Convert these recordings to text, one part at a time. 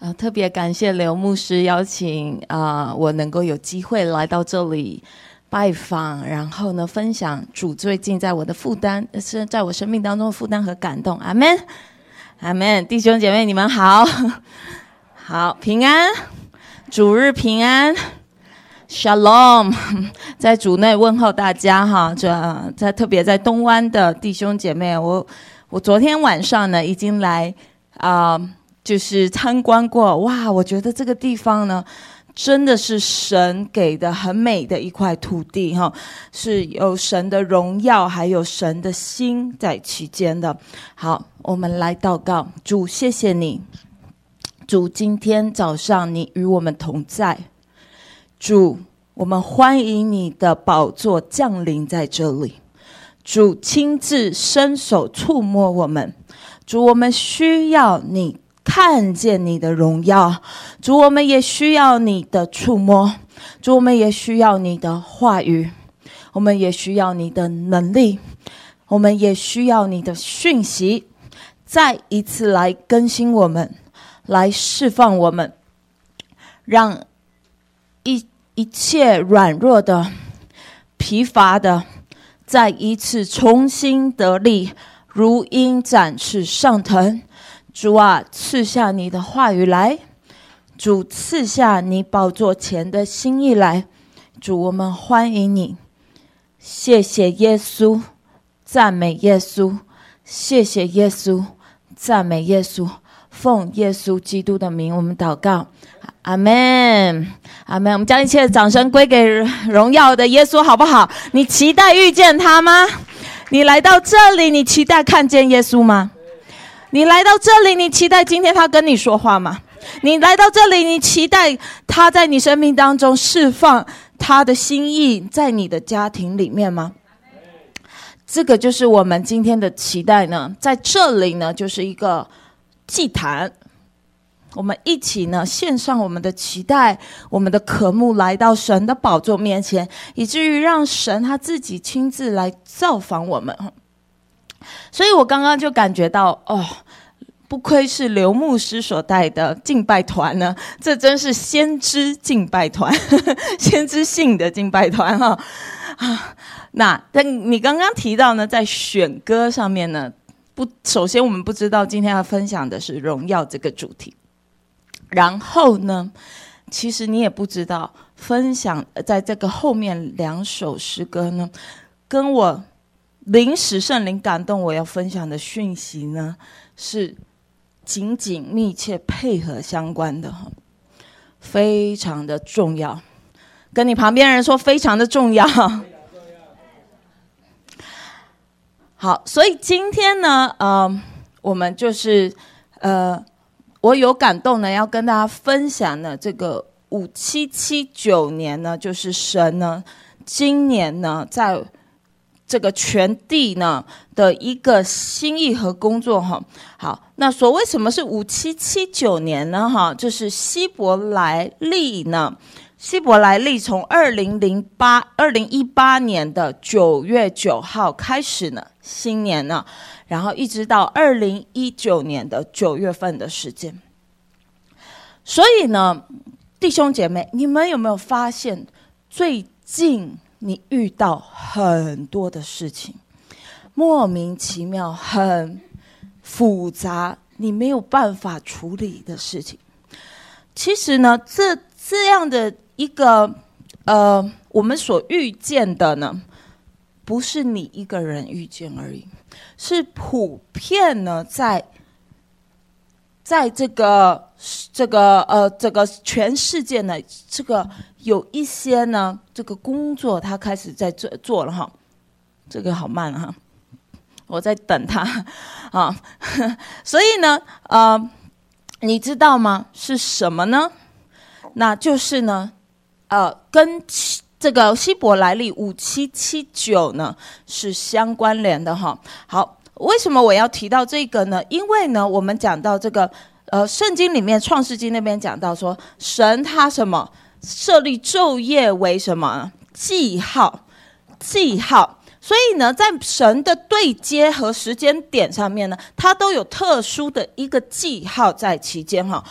特别感谢刘牧师邀请我能够有机会来到这里拜访，然后呢分享主最近在我的负担，是在我生命当中的负担和感动。阿们，阿们，弟兄姐妹你们好，好平安，主日平安 ，Shalom， 在主内问候大家哈。特别在东湾的弟兄姐妹，我昨天晚上呢已经来就是参观过，哇！我觉得这个地方呢，真的是神给的很美的一块土地哈，是有神的荣耀，还有神的心在其间的。好，我们来祷告，主，谢谢你，主，今天早上你与我们同在，主，我们欢迎你的宝座降临在这里，主亲自伸手触摸我们，主，我们需要你看见你的荣耀，主，我们也需要你的触摸，主，我们也需要你的话语，我们也需要你的能力，我们也需要你的讯息，再一次来更新我们，来释放我们，让一切软弱的、疲乏的，再一次重新得力，如鹰展翅上腾。主啊，赐下你的话语来，主，赐下你宝座前的心意来，主，我们欢迎你。谢谢耶稣，赞美耶稣，谢谢耶稣，赞美耶稣，奉耶稣基督的名我们祷告，阿们，阿们。我们将一切的掌声归给荣耀的耶稣，好不好？你期待遇见他吗？你来到这里，你期待看见耶稣吗？你来到这里，你期待今天他跟你说话吗？你来到这里，你期待他在你生命当中释放他的心意在你的家庭里面吗？这个就是我们今天的期待呢。在这里呢，就是一个祭坛，我们一起呢献上我们的期待，我们的渴慕，来到神的宝座面前，以至于让神他自己亲自来造访我们。所以我刚刚就感觉到，不愧是刘牧师所带的敬拜团呢，这真是先知敬拜团，先知性的敬拜团哈。但你刚刚提到呢，在选歌上面呢，首先我们不知道今天要分享的是荣耀这个主题，然后呢，其实你也不知道分享在这个后面2首诗歌呢，跟我临时圣灵感动我要分享的讯息呢，是紧紧密切配合相关的，非常的重要。跟你旁边人说非常的重要。好，所以今天呢，我们就是我有感动呢，要跟大家分享呢，这个5779年呢，就是神呢，今年呢，在这个全地呢的一个心意和工作哈。好，那为什么是5779年呢？哈，就是希伯来历呢，希伯来历从2018年的9月9号开始呢，新年呢，然后一直到2019年的9月份的时间。所以呢，弟兄姐妹，你们有没有发现最近你遇到很多的事情，莫名其妙，很复杂，你没有办法处理的事情？其实呢，这样的一个我们所遇见的呢，不是你一个人遇见而已，是普遍呢，在这个全世界呢，这个有一些呢，这个工作他开始在做了哈，这个好慢哈，我在等他啊，所以呢，你知道吗？是什么呢？那就是呢，跟这个希伯来历5779呢是相关联的哈。好。为什么我要提到这个呢？因为呢，我们讲到这个圣经里面创世纪那边讲到说，神他什么设立昼夜为什么记号，所以呢，在神的对接和时间点上面呢，它都有特殊的一个记号在其间哈。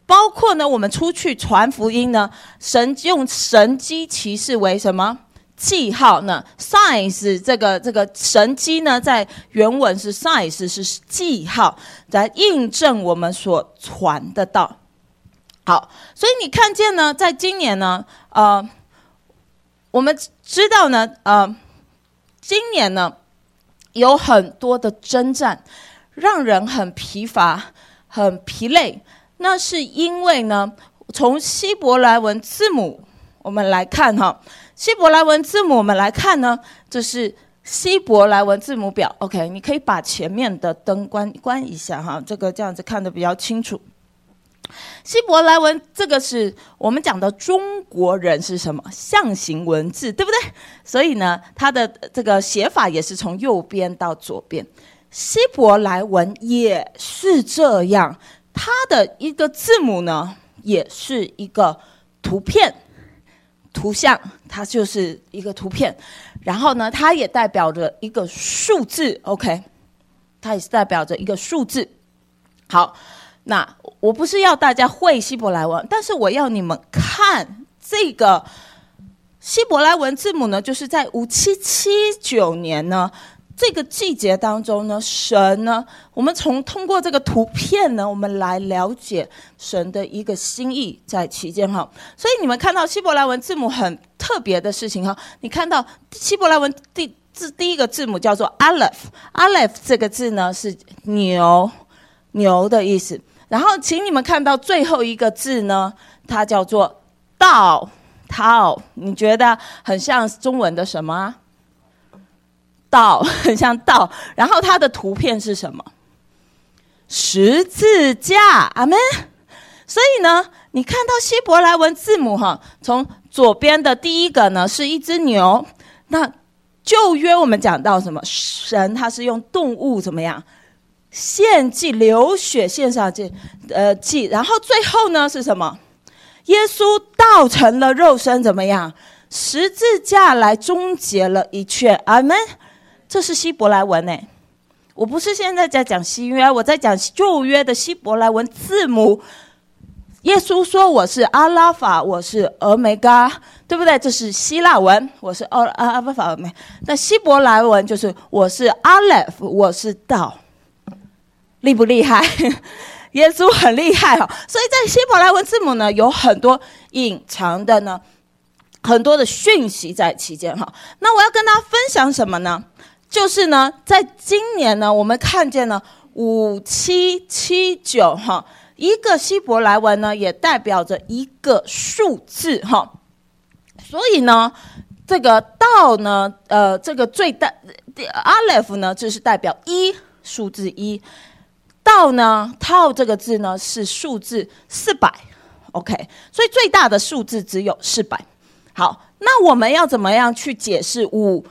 包括呢，我们出去传福音呢，神用神迹奇事为什么记号呢 ？signs 这个神迹呢，在原文是 signs 是记号，来印证我们所传的道。好，所以你看见呢，在今年呢，我们知道呢，今年呢有很多的征战，让人很疲乏、很疲累。那是因为呢，从希伯来文字母我们来看哈，希伯来文字母我们来看呢，这是希伯来文字母表。OK， 你可以把前面的灯关一下哈，这样子看得比较清楚。希伯来文这个是我们讲的中国人是什么？象形文字，对不对？所以呢，它的这个写法也是从右边到左边。希伯来文也是这样。它的一个字母呢，也是一个图片、图像，它就是一个图片。然后呢，它也代表着一个数字 ，OK， 它也是代表着一个数字。好，那我不是要大家会希伯来文，但是我要你们看这个希伯来文字母呢，就是在5779年呢。这个季节当中呢，神呢，我们通过这个图片呢，我们来了解神的一个心意在其间哈。所以你们看到希伯来文字母很特别的事情哈，你看到希伯来文第一个字母叫做 Aleph 这个字呢是牛的意思。然后请你们看到最后一个字呢，它叫做道，你觉得很像中文的什么啊？道，很像道，然后它的图片是什么？十字架，阿们。所以呢，你看到希伯来文字母哈，从左边的第一个呢是一只牛。那旧约我们讲到什么？神他是用动物怎么样献祭，流血献上祭，然后最后呢是什么？耶稣道成了肉身，怎么样？十字架来终结了一切，阿们。这是希伯来文诶，我不是现在在讲新约，我在讲旧约的希伯来文字母。耶稣说我是阿拉法，我是俄梅嘎，对不对？这是希腊文，我是阿拉法俄梅。那希伯来文就是我是阿勒夫，我是道，厉不厉害？耶稣很厉害哦。所以在希伯来文字母呢，有很多隐藏的呢，很多的讯息在其间哈。那我要跟大家分享什么呢？就是呢，在今年呢，我们看见了5779哈，一个希伯来文呢，也代表着一个数字哈。所以呢，这个道呢，这个最大Aleph呢，就是代表一，数字一。道呢，套这个字呢是数字400 ，OK， 所以最大的数字只有400。好，那我们要怎么样去解释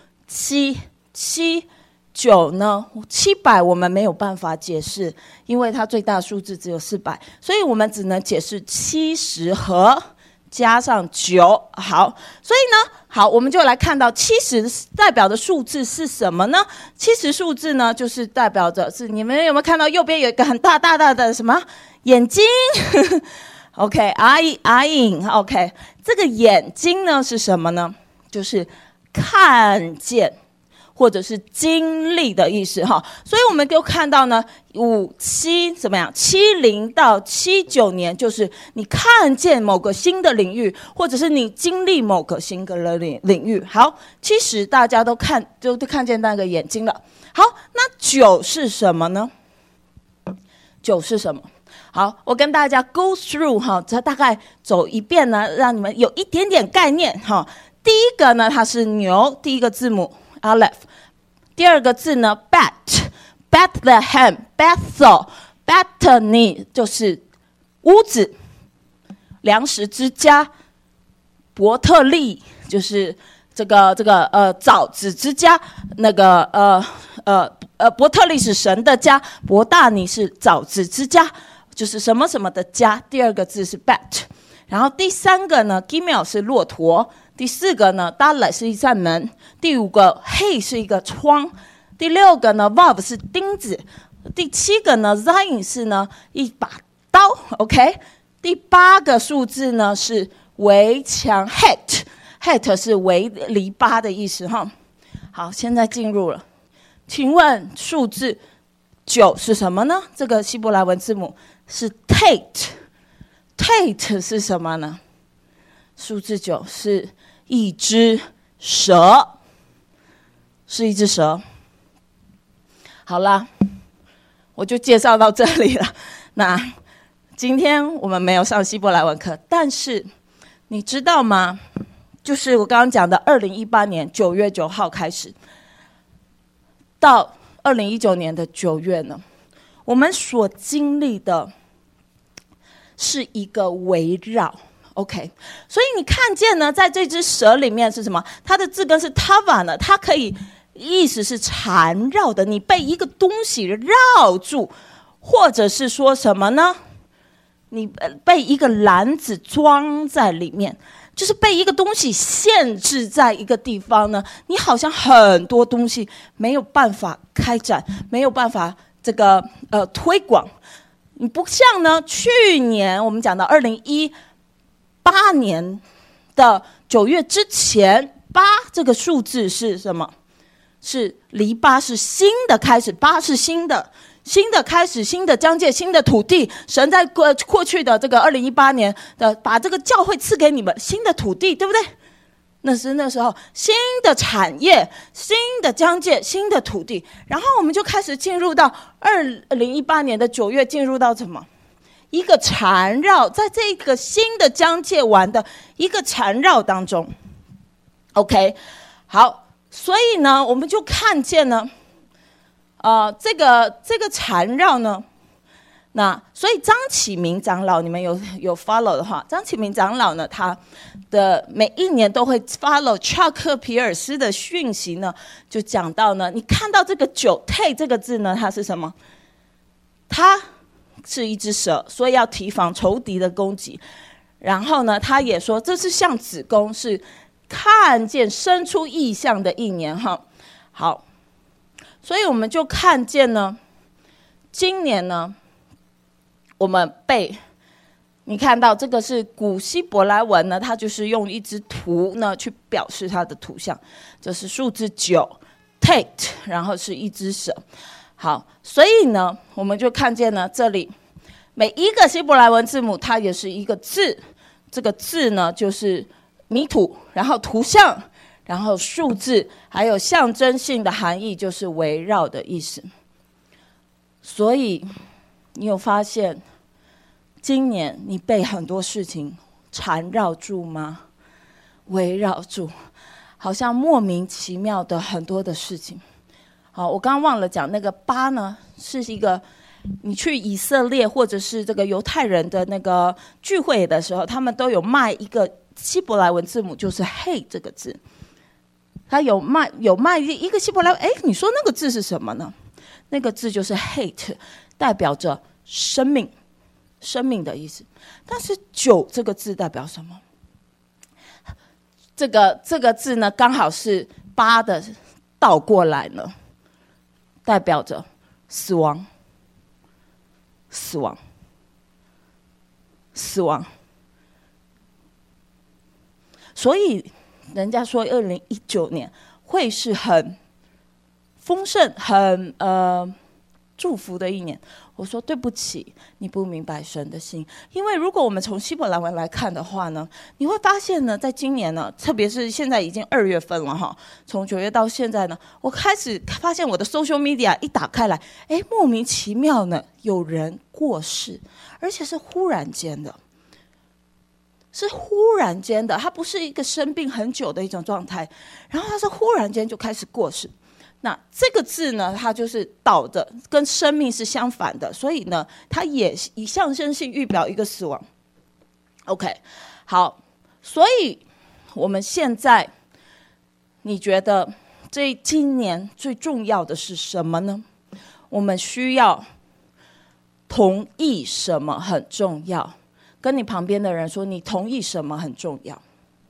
5779呢？700我们没有办法解释，因为它最大数字只有400，所以我们只能解释70和加上9。好，所以呢，好，我们就来看到70代表的数字是什么呢？70数字呢，就是代表着是你们有没有看到右边有一个很大的什么眼睛？OK， eyeing， OK， 这个眼睛呢是什么呢？就是看见或者是经历的意思哈。所以我们就看到呢，57怎么样？70到79年，就是你看见某个新的领域，或者是你经历某个新的领域。好，70大家都看见那个眼睛了。好，那9是什么呢？9是什么？好，我跟大家 go through 哈，这大概走一遍呢，让你们有一点点概念哈。第一个呢，它是牛，第一个字母 Aleph。第二个字呢 Bethlehem Bethel Bethany 就是屋子，粮食之家。伯特利就是这个枣子之家，那个伯特利是神的家，伯大尼是枣子之家，就是什么什么的家。第二个字是 Bet， 然后第三个呢 Gimel 是骆驼，第四个呢 Dalet 是一扇门，第五个 Hey 是一个窗，第六个呢 Vav 是钉子，第七个呢 Zayin 是呢一把刀 ，OK， 第8个数字呢是围墙 ，hat 是围篱笆的意思哈。好，现在进入了，请问数字9是什么呢？这个希伯来文字母是 Tate 是什么呢？数字9是一只蛇，是一只蛇。好啦，我就介绍到这里了。那今天我们没有上希伯来文课，但是你知道吗？就是我刚刚讲的2018年9月9号开始，到2019年的9月呢，我们所经历的是一个围绕。OK， 所以你看见呢，在这只蛇里面是什么？它的字根是 tava 呢，它可以意思是缠绕的，你被一个东西绕住，或者是说什么呢？你被一个篮子装在里面，就是被一个东西限制在一个地方呢，你好像很多东西没有办法开展，没有办法这个推广。你不像呢，去年我们讲到2018年的9月之前，8这个数字是什么？是篱笆，是新的开始，8是新的开始，新的疆界，新的土地。神在过去的这个2018年的把这个教会赐给你们新的土地，对不对？那是那时候新的产业、新的疆界、新的土地。然后我们就开始进入到2018年的9月，进入到什么？一个缠绕，在这个新的疆界完的一个缠绕当中。OK， 好。所以呢，我们就看见呢，这个缠绕呢，那所以张启明长老，你们有 follow 的话，张启明长老呢，他的每一年都会 follow 查克皮尔斯的讯息呢，就讲到呢，你看到这个9 Tate 这个字呢，它是什么？它是一只蛇，所以要提防仇敌的攻击。然后呢，他也说这是像子宫，是看见生出异象的一年哈。好，所以我们就看见呢，今年呢，我们你看到这个是古希伯来文呢，它就是用一只图呢去表示它的图像，这是数字9 Tate， 然后是一只蛇。好，所以呢，我们就看见呢，这里每一个希伯来文字母它也是一个字，这个字呢就是迷土，然后图像，然后数字，还有象征性的含义，就是围绕的意思。所以你有发现今年你被很多事情缠绕住吗？围绕住，好像莫名其妙的很多的事情。好，我刚刚忘了讲那个8呢，是一个你去以色列或者是这个犹太人的那个聚会的时候，他们都有卖一个希伯来文字母，就是 Hey 这个字，他有卖一个希伯来文，你说那个字是什么呢？那个字就是 hate， 代表着生命的意思。但是9这个字代表什么？这个字呢，刚好是8的倒过来呢，代表着死亡。所以人家说2019年会是很丰盛、很祝福的一年。我说对不起，你不明白神的心。因为如果我们从希伯来文来看的话呢，你会发现呢，在今年呢，特别是现在已经2月份了哈，从9月到现在呢，我开始发现我的 social media 一打开来，莫名其妙呢，有人过世，而且是忽然间的。它不是一个生病很久的一种状态，然后它是忽然间就开始过世。那这个字呢，它就是倒的，跟生命是相反的，所以呢，它也以象征性预表一个死亡。OK， 好，所以我们现在，你觉得今年最重要的是什么呢？我们需要同意什么很重要？跟你旁边的人说，你同意什么很重要？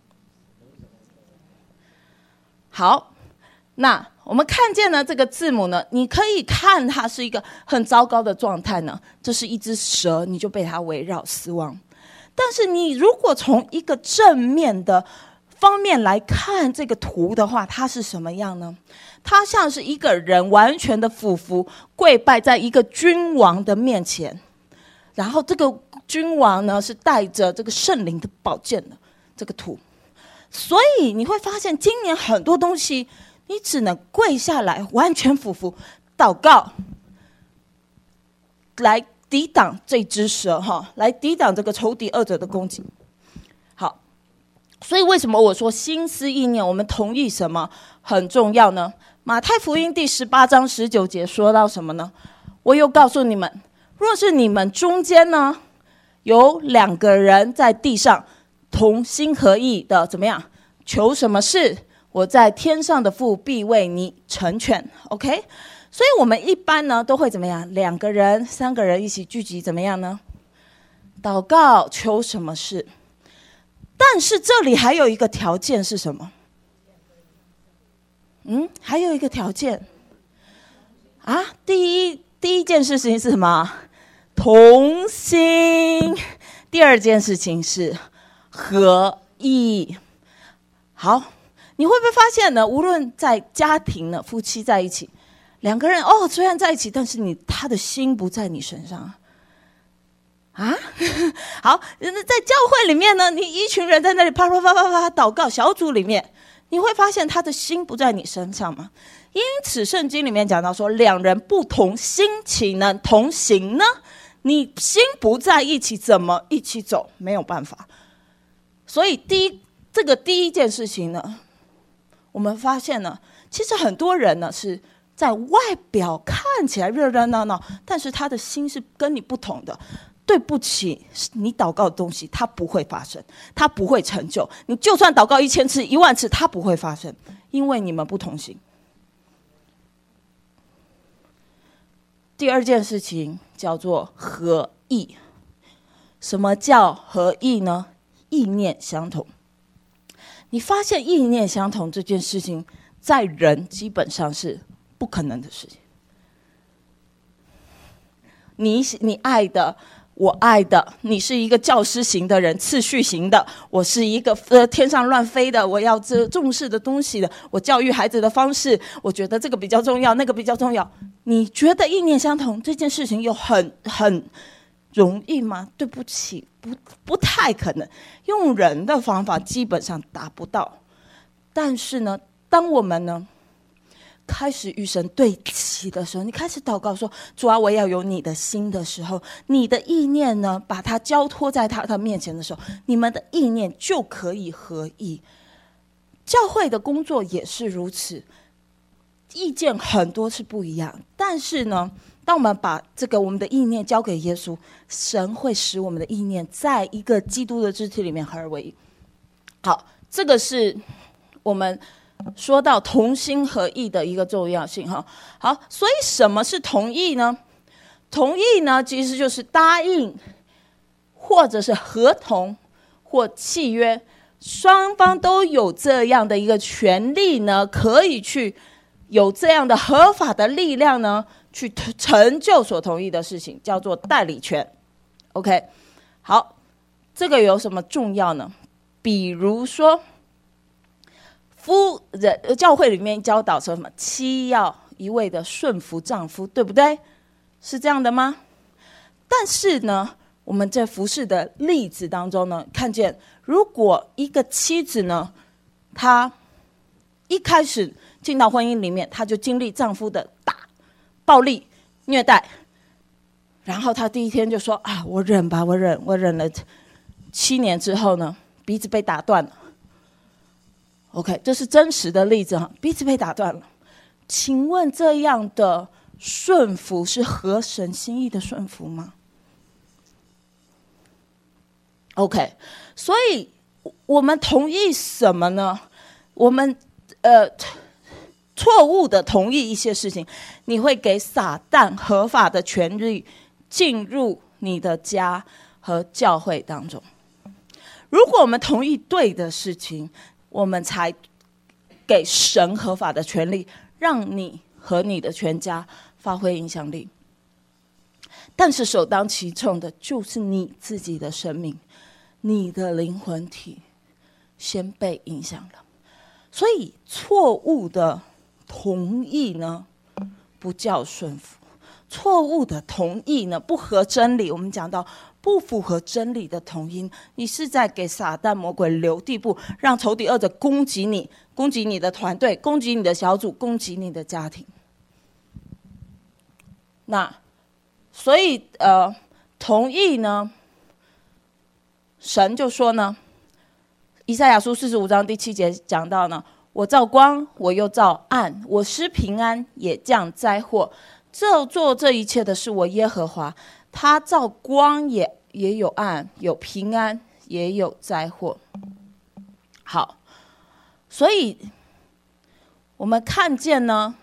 好。那我们看见呢，这个字母呢，你可以看它是一个很糟糕的状态呢。这是一只蛇，你就被它围绕死亡。 但是你如果从一个正面的方面来看这个图的话，它是什么样呢？它像是一个人完全的俯伏跪拜在一个君王的面前，然后这个君王呢是带着这个圣灵的宝剑的这个图。所以你会发现今年很多东西你只能跪下来完全俯伏祷告，来抵挡这只蛇，来抵挡这个仇敌恶者的攻击。好，所以为什么我说心思意念我们同意什么很重要呢？马太福音第18章19节说到什么呢？我又告诉你们，若是你们中间呢有2个人在地上同心合意的怎么样求什么事，我在天上的父必为你成全。 OK， 所以我们一般呢都会怎么样，2个人3个人一起聚集怎么样呢？祷告求什么事。但是这里还有一个条件是什么？还有一个条件啊，第一件事情是什么？同心。第2件事情是合意。好，你会不会发现呢？无论在家庭呢，夫妻在一起，2个人虽然在一起，但是他的心不在你身上啊。好，在教会里面呢，你一群人在那里啪啪啪啪啪祷告，小组里面你会发现他的心不在你身上吗？因此圣经里面讲到说，2人不同心，岂能同行呢？你心不在一起，怎么一起走？没有办法。所以第一件事情呢，我们发现呢，其实很多人呢是在外表看起来热热闹闹，但是他的心是跟你不同的。对不起，你祷告的东西它不会发生，它不会成就。你就算祷告1000次1万次，它不会发生，因为你们不同心。第2件事情叫做合意。什么叫合意呢？意念相同。你发现意念相同这件事情，在人基本上是不可能的事情。你爱的，我爱的，你是一个教师型的人，次序型的，我是一个天上乱飞的，我要重视的东西的，我教育孩子的方式，我觉得这个比较重要，那个比较重要。你觉得意念相同这件事情有很容易吗？对不起，不太可能，用人的方法基本上达不到。但是呢，当我们呢开始与神对齐的时候，你开始祷告说，主啊，我要有你的心的时候，你的意念呢把它交托在他的面前的时候，你们的意念就可以合一。教会的工作也是如此，意见很多是不一样，但是呢，当我们把我们的意念交给耶稣，神会使我们的意念在一个基督的肢体里面合而为一。好，这个是我们说到同心合意的一个重要性。好，所以什么是同意呢？同意呢，其实就是答应，或者是合同或契约，双方都有这样的一个权利呢，可以去有这样的合法的力量呢，去成就所同意的事情，叫做代理权。 OK， 好，这个有什么重要呢？比如说教会里面教导说什么，妻要一味的顺服丈夫，对不对？是这样的吗？但是呢，我们在服事的例子当中呢，看见如果一个妻子呢，她一开始进到婚姻里面，她就经历丈夫的打、暴力、虐待，然后她第一天就说啊，我忍吧，我忍了7年之后呢，鼻子被打断了。OK， 这是真实的例子哈，鼻子被打断了。请问这样的顺服是合神心意的顺服吗？ OK， 所以我们同意什么呢？我们错误的同意一些事情，你会给撒旦合法的权利进入你的家和教会当中。如果我们同意对的事情，我们才给神合法的权利，让你和你的全家发挥影响力。但是首当其冲的就是你自己的生命， 你的灵魂体先被影响了。所以错误的同意呢，不叫顺服；错误的同意呢，不合真理。我们讲到不符合真理的同意，你是在给撒旦魔鬼留地步，让仇敌恶者攻击你，攻击你的团队，攻击你的小组，攻击你的家庭。那所以同意呢，神就说呢，以赛亚书45章第7节讲到呢，我造光，我又造暗，我施平安，也降灾祸。做这一切的是我耶和华，他造光也有暗，有平安，也有灾祸。好，所以我们看见呢，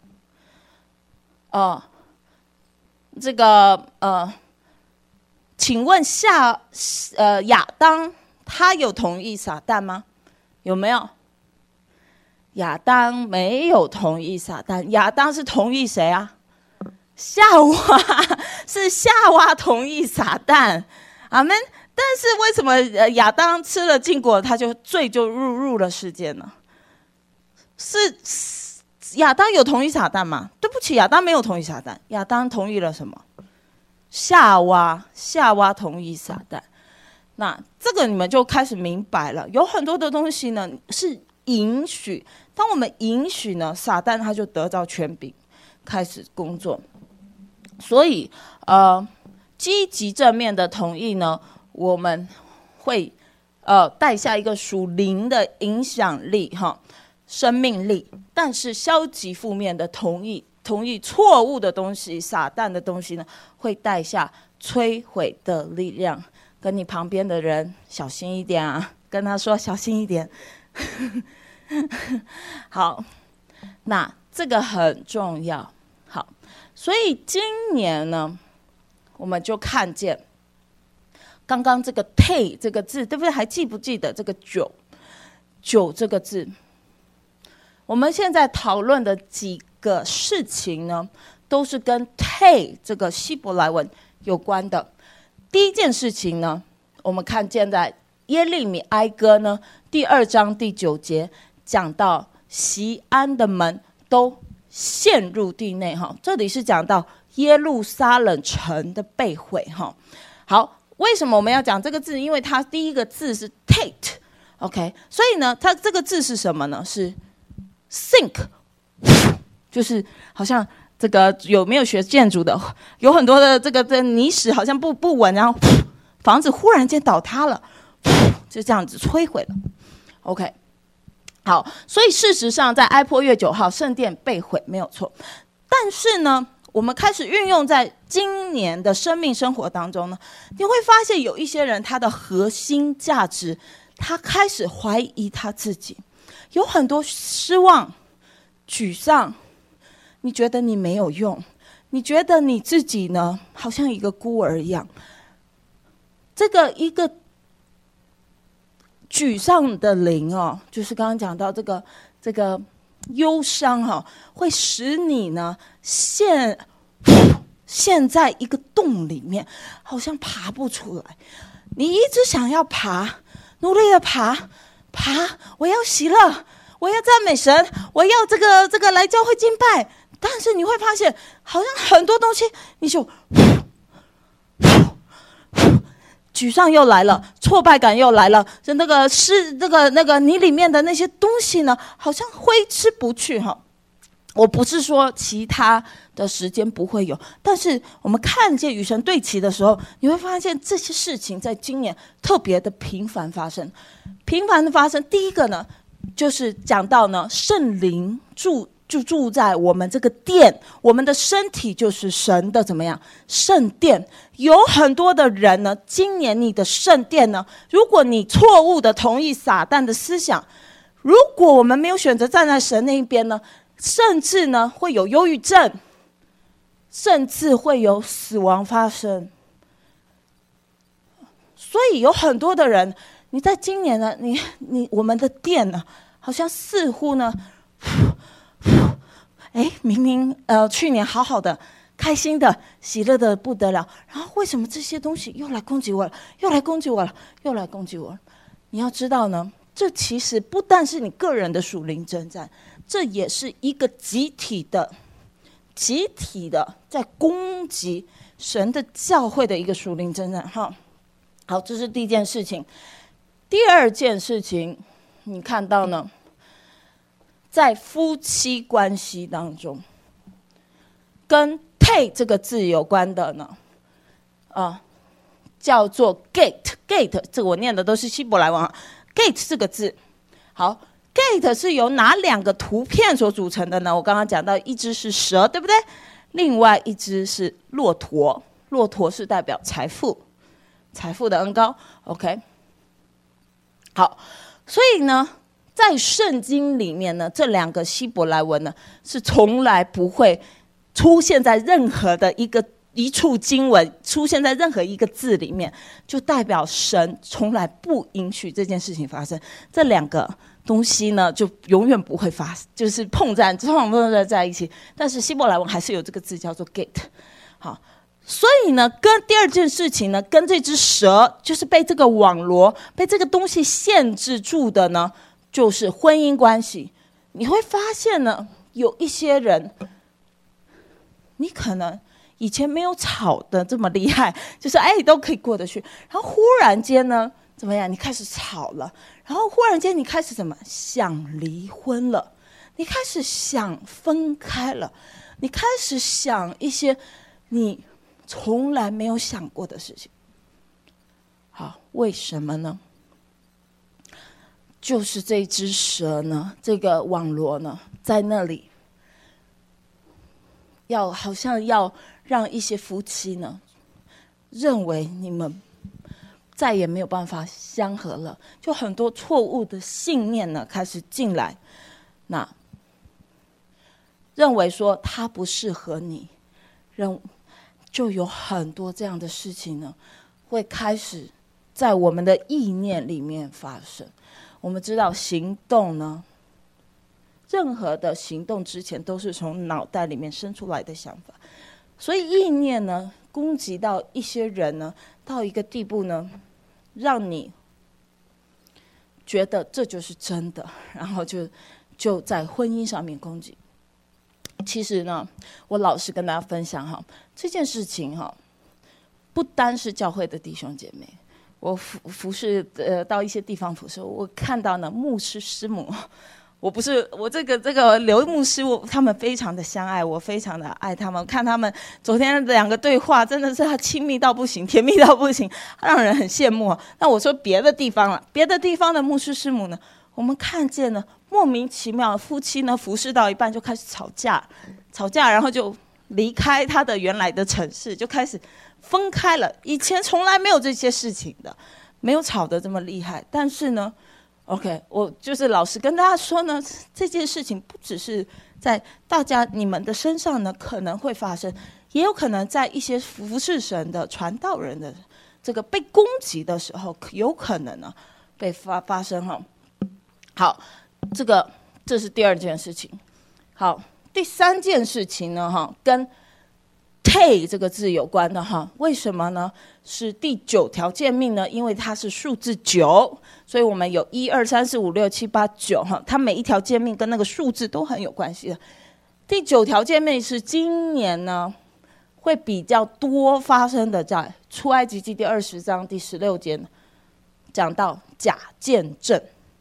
请问亚当他有同意撒旦吗？有没有？亚当没有同意撒旦，亚当是同意谁啊？夏娃，是夏娃同意撒旦，阿们。但是为什么亚当吃了禁果，他就罪就入了世界呢？是亚当有同意撒旦吗？对不起，亚当没有同意撒旦，亚当同意了什么？夏娃同意撒旦。那这个你们就开始明白了，有很多的东西呢是允许，当我们允许呢，撒旦他就得到权柄，开始工作。所以积极正面的同意呢，我们会带下一个属灵的影响力生命力。但是消极负面的同意错误的东西，撒旦的东西呢，会带下摧毁的力量。跟你旁边的人小心一点啊，跟他说小心一点。好，那这个很重要。好，所以今年呢，我们就看见刚刚这个 "take" 这个字，对不对？还记不记得这个酒这个字？我们现在讨论的几个事情呢，都是跟 take 这个希伯来文有关的。第一件事情呢，我们看见在耶利米哀歌呢第2章第9节讲到锡安的门都陷入地内这里是讲到耶路撒冷城的被毁好，为什么我们要讲这个字？因为它第一个字是 take， OK， 所以呢，它这个字是什么呢？是 sink， 就是好像这个有没有学建筑的，有很多的这个泥石好像不稳，然后房子忽然间倒塌了，就这样子摧毁了。OK， 好，所以事实上在哀坡月9号圣殿被毁没有错，但是呢，我们开始运用在今年的生命生活当中呢，你会发现有一些人他的核心价值，他开始怀疑他自己，有很多失望、沮丧，你觉得你没有用，你觉得你自己呢好像一个孤儿一样。这个一个沮丧的灵就是刚刚讲到这个忧伤会使你呢陷在一个洞里面，好像爬不出来。你一直想要爬，努力的爬，我要喜乐，我要赞美神，我要这个来教会敬拜。但是你会发现，好像很多东西你就沮丧又来了，挫败感又来了，就那个你里面的那些东西呢，好像挥之不去我不是说其他的时间不会有，但是我们看见与神对齐的时候，你会发现这些事情在今年特别的频繁发生。第一个呢，就是讲到呢，圣灵住在我们这个殿，我们的身体就是神的怎么样？圣殿。有很多的人呢，今年你的圣殿呢，如果你错误的同意撒旦的思想，如果我们没有选择站在神那一边呢，甚至呢会有忧郁症，甚至会有死亡发生。所以有很多的人，你在今年呢，我们的殿呢，好像似乎呢，明明去年好好的开心的、喜乐的不得了。然后为什么这些东西又来攻击我了？又来攻击我了？又来攻击我了？你要知道呢，这其实不但是你个人的属灵征战，这也是一个集体的在攻击神的教会的一个属灵征战。好，这是第一件事情。第二件事情，你看到呢，在夫妻关系当中，跟 "take" 这个字有关的呢，叫做 gate， 这个我念的都是希伯来文。gate 这个字，好 ，gate 是由哪两个图片所组成的呢？我刚刚讲到，一只是蛇，对不对？另外一只是骆驼，骆驼是代表财富的恩膏。OK， 好，所以呢，在圣经里面呢，这两个希伯来文呢，是从来不会出现在任何的一处经文，出现在任何一个字里面，就代表神从来不允许这件事情发生。这两个东西呢，就永远不会就是碰在一起。但是希伯来文还是有这个字叫做 gate。好，所以呢，跟第二件事情呢，跟这只蛇，就是被这个网罗、被这个东西限制住的呢，就是婚姻关系。你会发现呢，有一些人，你可能以前没有吵得这么厉害，就是都可以过得去，然后忽然间呢，怎么样？你开始吵了，然后忽然间你开始怎么想离婚了？你开始想分开了，你开始想一些你从来没有想过的事情。好，为什么呢？就是这只蛇呢，这个网罗呢，在那里好像要让一些夫妻呢，认为你们再也没有办法相合了，就很多错误的信念呢开始进来，那认为说他不适合你，就有很多这样的事情呢，会开始在我们的意念里面发生。我们知道行动呢，任何的行动之前都是从脑袋里面生出来的想法，所以意念呢，攻击到一些人呢，到一个地步呢，让你觉得这就是真的，然后就在婚姻上面攻击。其实呢，我老实跟大家分享这件事情不单是教会的弟兄姐妹，我服侍到一些地方服侍，我看到呢牧师师母，我这个刘牧师，他们非常的相爱，我非常的爱他们。看他们昨天两个对话，真的是他亲密到不行，甜蜜到不行，让人很羡慕。那我说别的地方的牧师师母呢，我们看见呢莫名其妙夫妻呢服侍到一半就开始吵架，然后就离开他的原来的城市，就开始分开了。以前从来没有这些事情的，没有吵得这么厉害。但是呢，OK， 我就是老实跟大家说呢，这件事情不只是在你们的身上呢可能会发生，也有可能在一些服侍神的传道人的这个被攻击的时候，有可能呢被发生好，这是第二件事情。好，第三件事情呢跟 take 这个字有关的为什么呢？是第9条诫命呢？因为它是数字9，所以我们有1、2、3、4、5、6、7、8、9它每一条诫命跟那个数字都很有关系的。第9条诫命是今年呢会比较多发生的，在出埃及记第20章第16节讲到假见证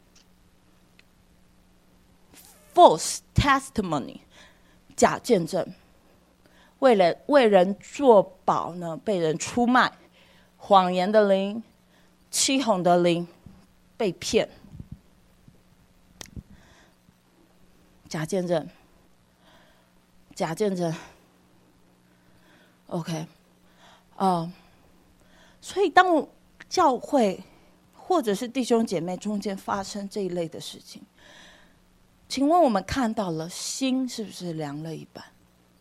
false testimony， 假见证，为人作保呢，被人出卖，谎言的灵，欺哄的灵，被骗，假见证，OK， 所以当教会或者是弟兄姐妹中间发生这一类的事情，请问我们看到了，心是不是凉了一半？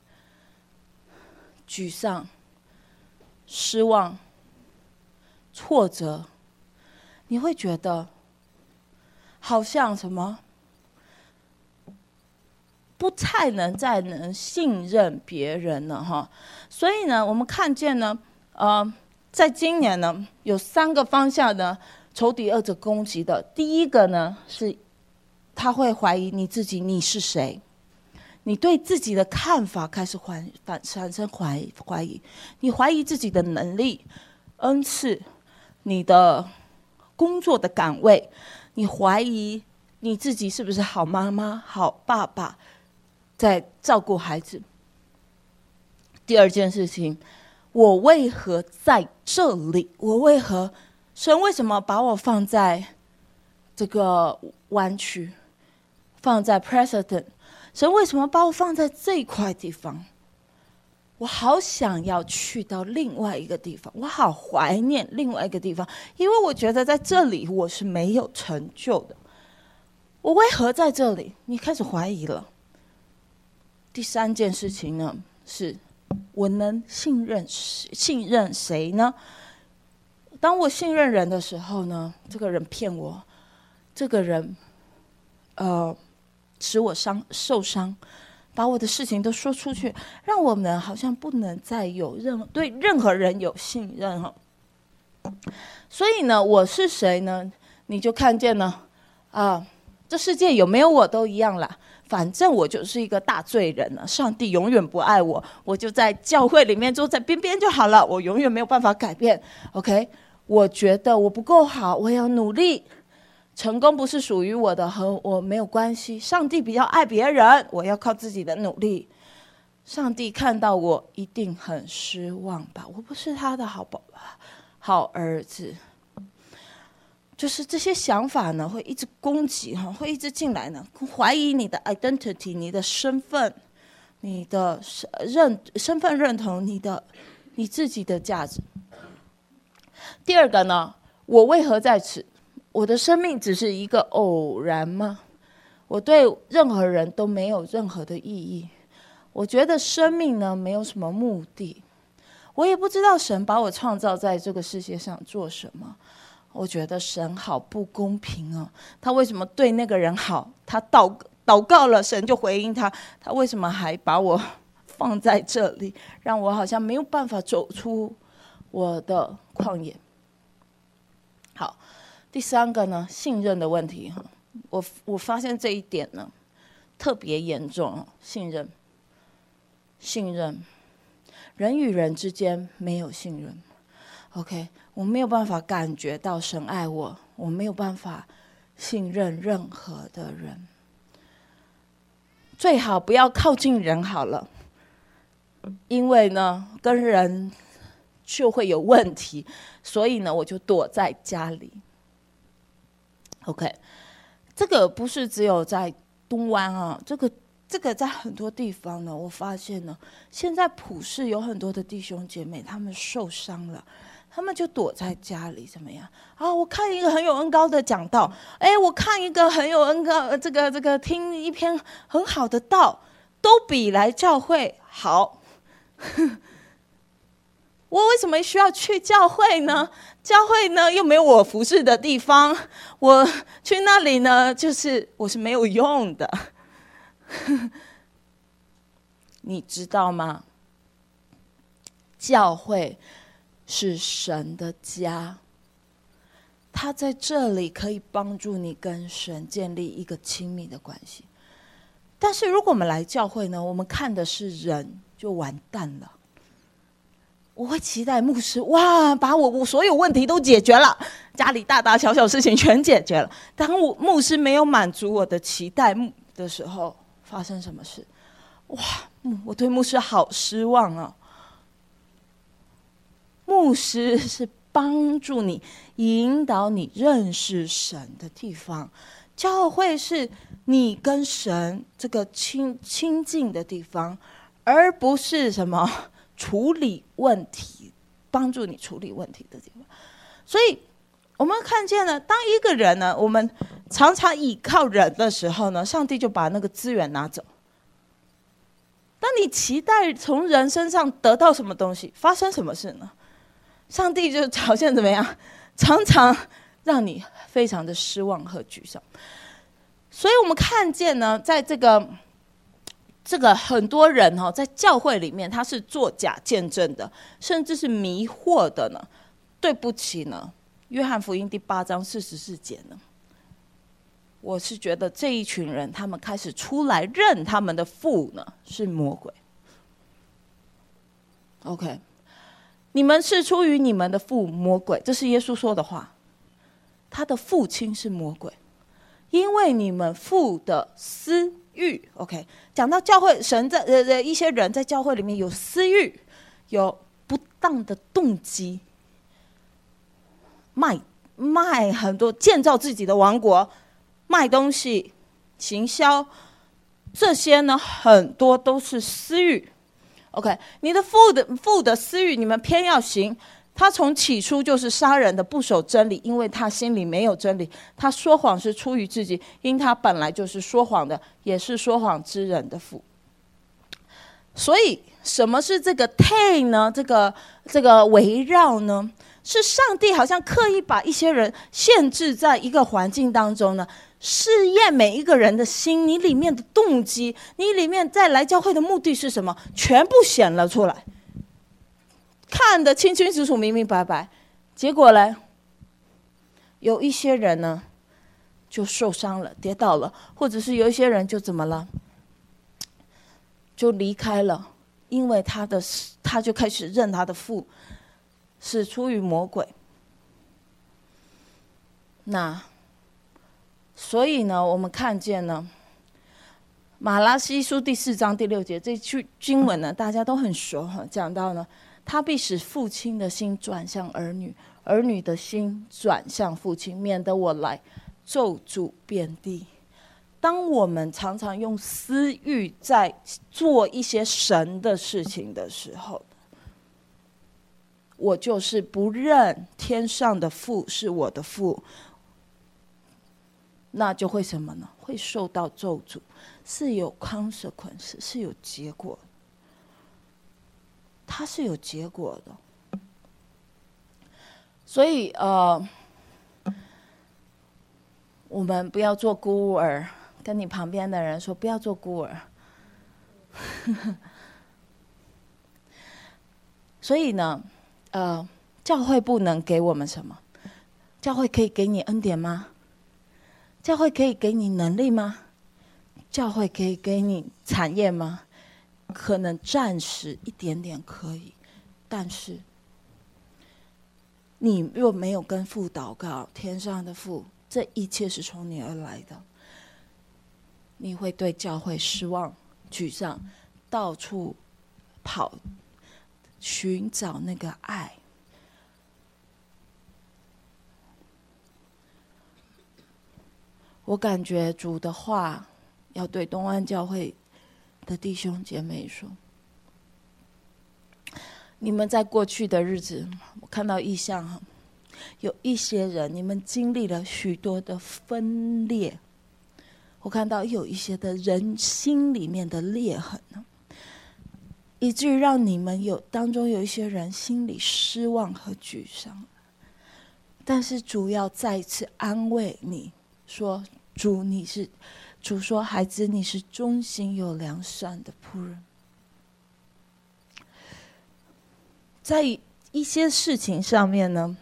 沮丧、失望、挫折，你会觉得好像什么不太能再能信任别人了哈。所以呢，我们看见呢，在今年呢，有3个方向呢，仇敌恶者攻击的。第一个呢，是他会怀疑你自己，你是谁？你对自己的看法开始产生怀疑，你怀疑自己的能力、恩赐、你的工作的岗位，你怀疑你自己是不是好妈妈、好爸爸，在照顾孩子。第二件事情，我为何在这里？神为什么把我放在这个湾区，放在 President？神为什么把我放在这块地方？我好想要去到另外一个地方，我好怀念另外一个地方，因为我觉得在这里我是没有成就的。我为何在这里？你开始怀疑了。第3件事情呢，是我能信任谁呢？当我信任人的时候呢，这个人骗我，这个人使我受伤，把我的事情都说出去，让我们好像不能再有对任何人有信任哈。所以呢，我是谁呢？你就看见了这世界有没有我都一样啦，反正我就是一个大罪人了，上帝永远不爱我，我就在教会里面坐在边边就好了，我永远没有办法改变。OK， 我觉得我不够好，我要努力。成功不是属于我的，和我没有关系。上帝比较爱别人，我要靠自己的努力。上帝看到我一定很失望吧？我不是他的好儿子。就是这些想法呢，会一直攻击会一直进来呢，怀疑你的 identity， 你的身份，你的身份认同，你自己的价值。第二个呢，我为何在此？我的生命只是一个偶然吗？我对任何人都没有任何的意义。我觉得生命呢，没有什么目的。我也不知道神把我创造在这个世界上做什么。我觉得神好不公平哦，他为什么对那个人好？他祷告了，神就回应他，他为什么还把我放在这里，让我好像没有办法走出我的旷野？好。第3个呢，信任的问题我发现这一点呢特别严重。信任，人与人之间没有信任。OK， 我没有办法感觉到神爱我，我没有办法信任任何的人。最好不要靠近人好了，因为呢跟人就会有问题，所以呢我就躲在家里。OK， 这个不是只有在东湾这个在很多地方呢，我发现呢，现在普世有很多的弟兄姐妹，他们受伤了，他们就躲在家里，怎么样？我看一个很有恩膏的讲道，我看一个很有恩膏，这个听一篇很好的道，都比来教会好。我为什么需要去教会呢？教会呢又没有我服侍的地方，我去那里呢，就是我是没有用的。你知道吗？教会是神的家，他在这里可以帮助你跟神建立一个亲密的关系。但是如果我们来教会呢，我们看的是人，就完蛋了。我会期待牧师把我所有问题都解决了，家里大大小小事情全解决了。当牧师没有满足我的期待的时候，发生什么事？我对牧师好失望啊！牧师是帮助你、引导你认识神的地方，教会是你跟神这个亲近的地方，而不是什么处理问题、帮助你处理问题的地方。所以我们看见了，当一个人呢，我们常常倚靠人的时候呢，上帝就把那个资源拿走。当你期待从人身上得到什么东西，发生什么事呢？上帝就好像怎么样，常常让你非常的失望和沮丧。所以我们看见呢，在这个这个很多人在教会里面他是作假见证的，甚至是迷惑的呢。对不起呢，约翰福音第8章44节呢，我是觉得这一群人他们开始出来认他们的父呢是魔鬼。OK， 你们是出于你们的父魔鬼，这是耶稣说的话。他的父亲是魔鬼，因为你们父的私欲。OK， 讲到教会神在一些人在教会里面有私欲，有不当的动机，卖很多，建造自己的王国，卖东西，行销，这些呢很多都是私欲。OK， 你的父的私欲，你们偏要行。他从起初就是杀人的，不守真理，因为他心里没有真理。他说谎是出于自己，因他本来就是说谎的，也是说谎之人的父。所以，什么是这个 take 呢？这个围绕呢？是上帝好像刻意把一些人限制在一个环境当中呢，试验每一个人的心，你里面的动机，你里面在来教会的目的是什么，全部显了出来，看得清清楚楚、明明白白。结果呢，有一些人呢就受伤了、跌倒了，或者是有一些人就怎么了，就离开了，因为他就开始认他的父是出于魔鬼。那所以呢，我们看见呢，马拉西书第4章第6节这句经文呢，大家都很熟，讲到呢，他必使父亲的心转向儿女，儿女的心转向父亲，免得我来咒诅遍地。当我们常常用私欲在做一些神的事情的时候，我就是不认天上的父是我的父，那就会什么呢？会受到咒诅，是有 consequence， 是有结果，它是有结果的。所以我们不要做孤儿，跟你旁边的人说不要做孤儿。所以呢教会不能给我们什么？教会可以给你恩典吗？教会可以给你能力吗？教会可以给你产业吗？可能暂时一点点可以，但是你若没有跟父祷告，天上的父，这一切是从你而来的，你会对教会失望、沮丧，到处跑寻找那个爱。我感觉主的话要对东岸教会的弟兄姐妹说，你们在过去的日子，我看到异象，有一些人你们经历了许多的分裂，我看到有一些的人心里面的裂痕，以至于让你们当中有一些人心里失望和沮丧。但是主要再一次安慰你说，主说，孩子，你是忠心有良善的仆人。在一些事情上面呢，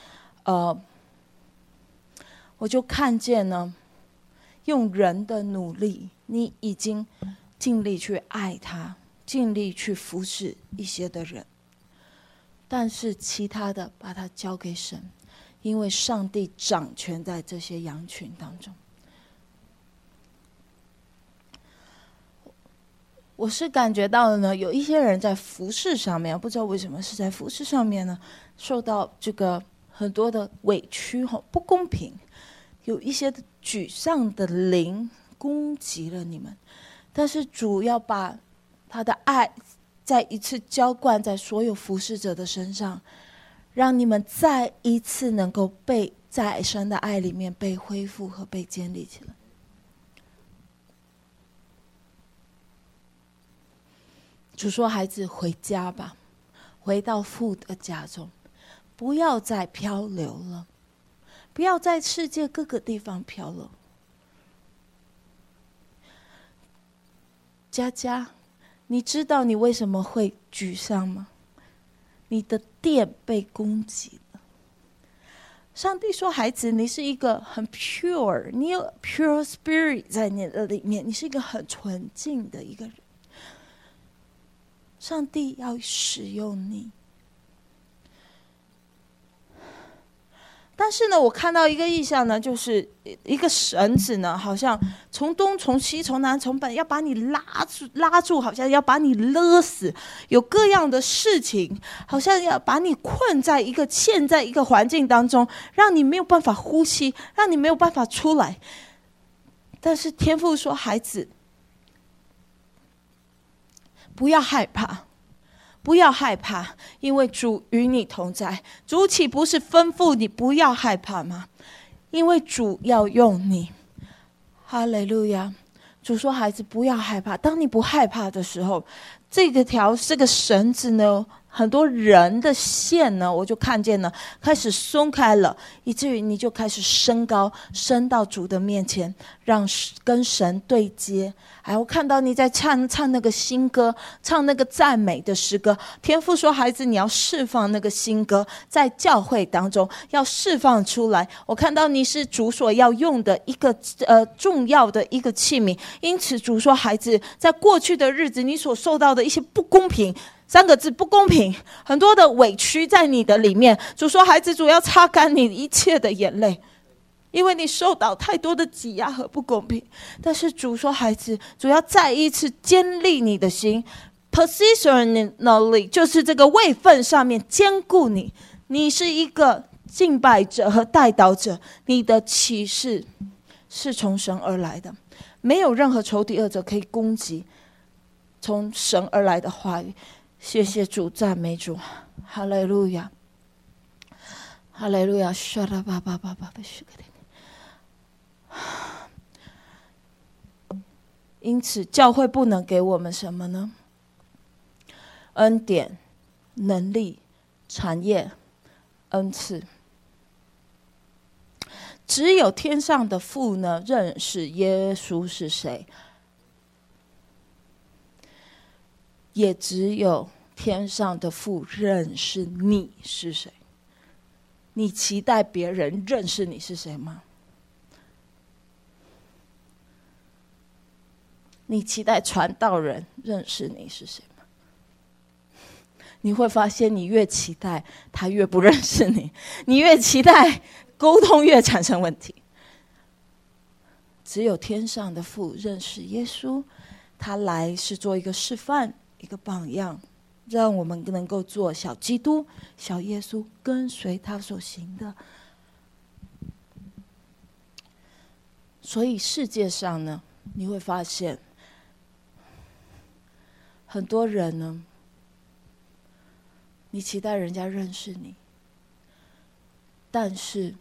我就看见呢，用人的努力，你已经尽力去爱他，尽力去服侍一些的人，但是其他的把它交给神，因为上帝掌权在这些羊群当中。我是感觉到了呢，有一些人在服事上面，不知道为什么是在服事上面呢，受到这个很多的委屈，不公平，有一些的沮丧的灵攻击了你们，但是主要把他的爱再一次浇灌在所有服事者的身上，让你们再一次能够被在神的爱里面被恢复和被建立起来。主说，孩子回家吧，回到父的家中，不要再漂流了，不要在世界各个地方漂流。 佳佳，你知道你为什么会沮丧吗？你的殿被攻击了。上帝说，孩子，你是一个很 pure， 你有 pure spirit 在你的里面，你是一个很纯净的一个人。上帝要使用你。但是呢，我看到一个意象呢，就是一个绳子呢，好像从东从西从南从北，要把你拉住，好像要把你勒死，有各样的事情，好像要把你困在陷在一个环境当中，让你没有办法呼吸，让你没有办法出来。但是天父说，孩子，不要害怕，不要害怕，因为主与你同在。主岂不是吩咐你不要害怕吗？因为主要用你。哈利路亚！主说，孩子，不要害怕。当你不害怕的时候，这个绳子呢，很多人的线呢，我就看见了，开始松开了，以至于你就开始升高，升到主的面前，让跟神对接。我看到你在唱那个新歌，唱那个赞美的诗歌。天父说，孩子，你要释放那个新歌，在教会当中要释放出来。我看到你是主所要用的一个重要的一个器皿。因此主说，孩子，在过去的日子你所受到的一些不公平，3个字，不公平，很多的委屈在你的里面。主说，孩子，主要擦干你一切的眼泪，因为你受到太多的挤压和不公平。但是主说，孩子，主要再一次坚立你的心， positionally 就是这个位分上面坚固你。你是一个敬拜者和代祷者，你的启示是从神而来的，没有任何仇敌恶者可以攻击从神而来的话语。谢谢主，赞美主，哈利路亚，哈利路亚。因此教会不能给我们什么呢？恩典、能力、产业、恩赐。只有天上的父呢，认识耶稣是谁，也只有天上的父认识你是谁。你期待别人认识你是谁吗？你期待传道人认识你是谁吗？你会发现，你越期待他越不认识你，你越期待沟通越产生问题。只有天上的父认识耶稣，他来是做一个示范，一个榜样，让我们能够做小基督、小耶稣，跟随他所行的。所以世界上呢，你会发现很多人呢，你期待人家认识你，但是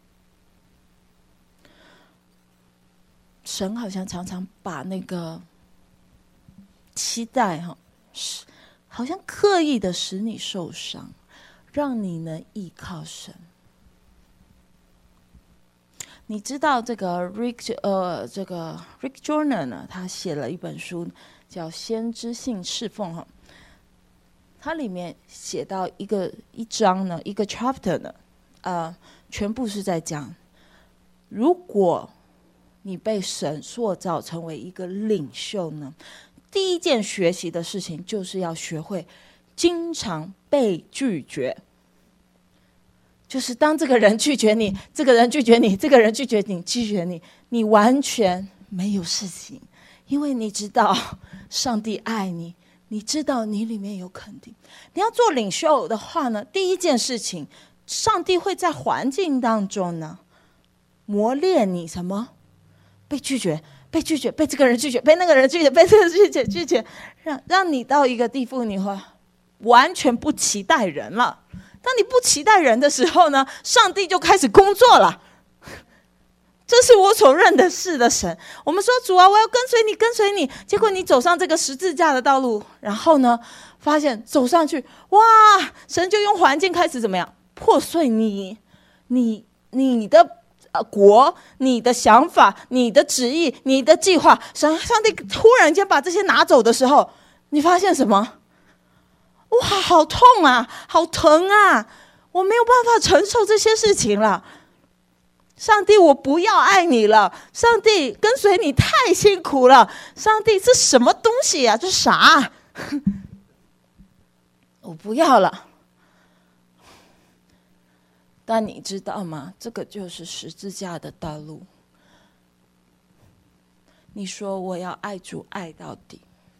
神好像常常把那个期待好像刻意的使你受伤，让你能依靠神。你知道这个 Rick Joyner 呢，他写了一本书叫《先知性侍奉》哈，它里面写到一章呢，一个 chapter 呢，全部是在讲，如果你被神塑造成为一个领袖呢，第一件学习的事情就是要学会经常被拒绝。就是当这个人拒绝你，这个人拒绝你，这个人拒绝你，拒绝你，你完全没有事情，因为你知道上帝爱你，你知道你里面有肯定。你要做领袖的话呢，第一件事情，上帝会在环境当中呢磨练你什么？被拒绝，被拒绝，被这个人拒绝，被那个人拒绝，被这个拒绝，让你到一个地步，你会完全不期待人了。当你不期待人的时候呢，上帝就开始工作了。这是我所认的是的神。我们说，主啊，我要跟随你，跟随你。结果你走上这个十字架的道路，然后呢，发现走上去，哇，神就用环境开始怎么样破碎你的国、你的想法、你的旨意、你的计划，上帝突然间把这些拿走的时候，你发现什么？哇，好痛啊，好疼啊，我没有办法承受这些事情了。上帝，我不要爱你了。上帝，跟随你太辛苦了。上帝，这什么东西啊？这啥？我不要了。但你知道吗？这个就是十字架的道路。你说我要爱主爱到底。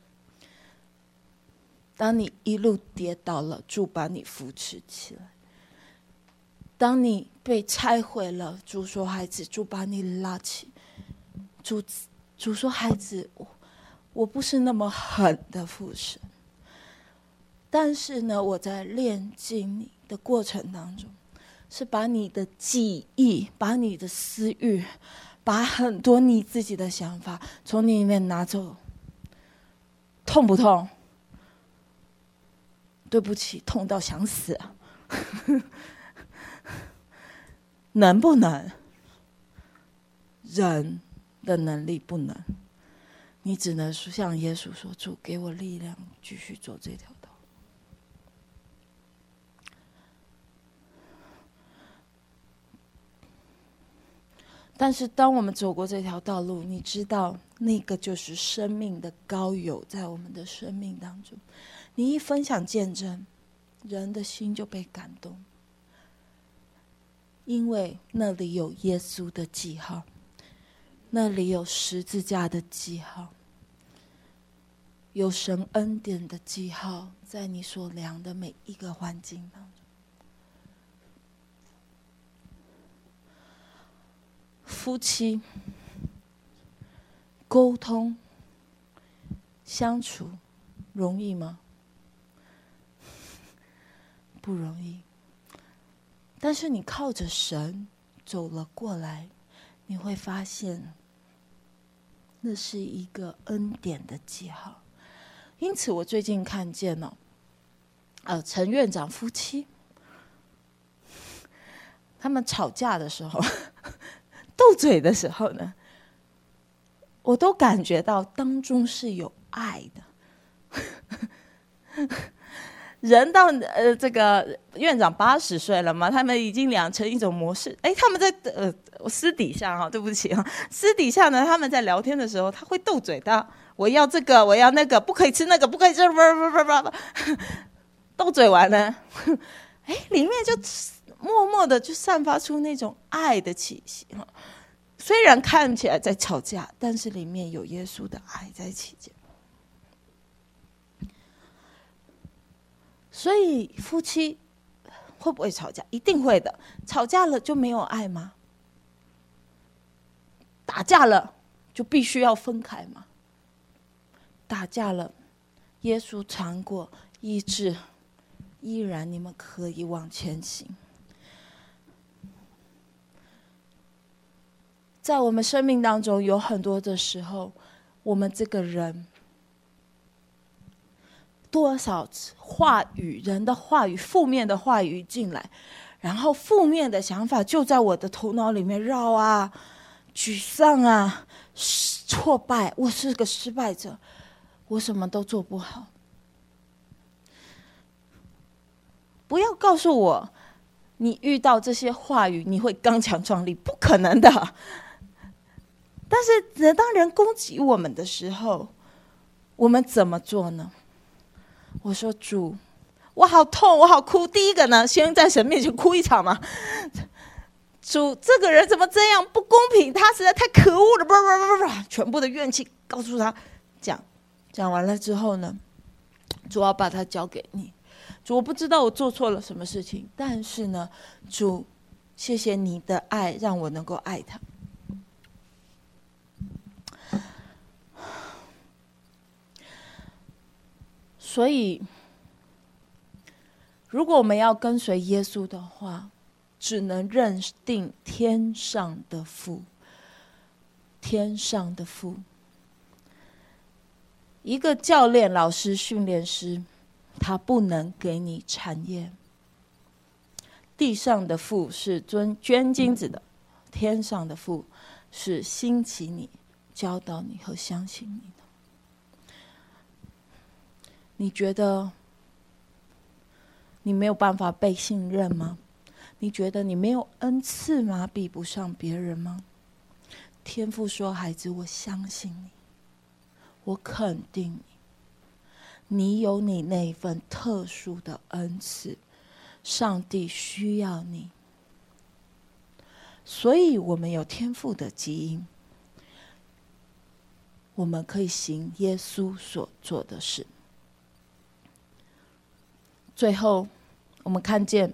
当你一路跌倒了，主把你扶持起来。当你被拆毁了，主说孩子，主把你拉起。主说孩子，我不是那么狠的父神，但是呢，我在炼净你的过程当中，是把你的记忆，把你的私欲，把很多你自己的想法从你里面拿走。痛不痛？对不起，痛到想死啊。能不能？人的能力不能，你只能向耶稣说：主，给我力量，继续走这条道。但是当我们走过这条道路，你知道那个就是生命的膏油在我们的生命当中。你一分享见证，人的心就被感动，因为那里有耶稣的记号，那里有十字架的记号，有神恩典的记号，在你所量的每一个环境当中。夫妻沟通相处容易吗？不容易。但是你靠着神走了过来，你会发现那是一个恩典的记号。因此我最近看见了陈院长夫妻他们吵架的时候斗嘴的时候呢，我都感觉到当中是有爱的。人到这个院长80岁了嘛，他们已经养成一种模式。他们在私底下哈，对不起哈，私底下呢，他们在聊天的时候，他会斗嘴的。我要这个，我要那个，不可以吃那个，不可以吃，斗嘴完了，里面就默默的就散发出那种爱的气息哈。虽然看起来在吵架，但是里面有耶稣的爱在其间。所以夫妻会不会吵架？一定会的。吵架了就没有爱吗？打架了就必须要分开吗？打架了，耶稣尝过医治，依然你们可以往前行。在我们生命当中，有很多的时候，我们这个人多少话语，人的话语，负面的话语进来，然后负面的想法就在我的头脑里面绕啊，沮丧啊，挫败，我是个失败者，我什么都做不好。不要告诉我，你遇到这些话语你会刚强壮丽，不可能的。但是当人攻击我们的时候，我们怎么做呢？我说主，我好痛，我好哭。第一个呢，先在神面前哭一场嘛。主，这个人怎么这样不公平？他实在太可恶了！全部的怨气告诉他，讲完了之后呢，主要把他交给你。主，我不知道我做错了什么事情，但是呢，主，谢谢你的爱，让我能够爱他。所以，如果我们要跟随耶稣的话，只能认定天上的父。天上的父，一个教练、老师、训练师，他不能给你产业。地上的父是捐金子的， 天上的父是兴起你、教导你和相信你的。你觉得你没有办法被信任吗？你觉得你没有恩赐吗？比不上别人吗？天父说：孩子，我相信你，我肯定你，你有你那一份特殊的恩赐，上帝需要你，所以我们有天父的基因，我们可以行耶稣所做的事。最后我们看见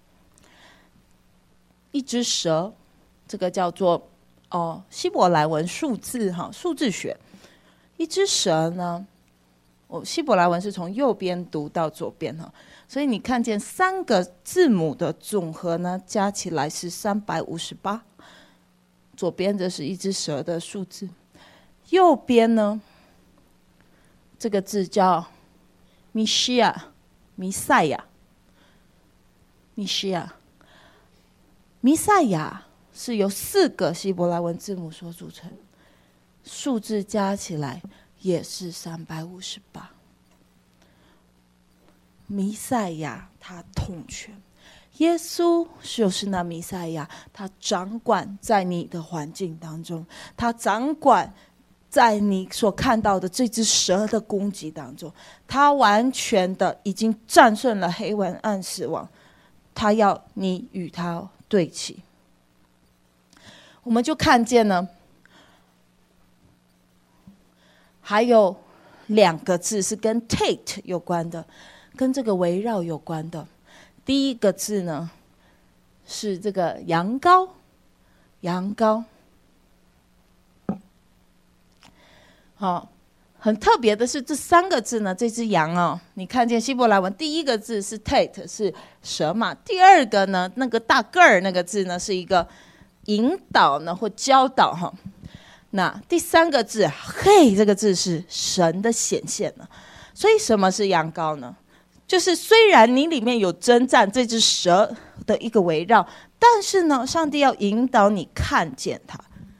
一只蛇，这个叫做希伯来文数字学。一只蛇呢，希伯来文是从右边读到左边，所以你看见3个字母的总和呢，加起来是358。左边这是一只蛇的数字，右边呢，这个字叫弥赛亚。弥赛亚是由4个希伯来文字母所组成，数字加起来也是358。弥赛亚他统权，耶稣就是那弥赛亚，他掌管在你的环境当中，他掌管在你所看到的这只蛇的攻击当中，他完全的已经战胜了黑暗死亡，他要你与他对齐。我们就看见了还有2个字是跟 Tate 有关的，跟这个围绕有关的。第一个字呢是这个羊羔。很特别的是这3个字呢，这只羊你看见希伯来文第一个字是 Tate 是蛇嘛，第2个呢那个大个儿那个字呢是一个引导呢或教导那第3个字嘿这个字是神的显现了。所以什么是羊羔呢？就是虽然你里面有征战这只蛇的一个围绕，但是呢上帝要引导你看见它。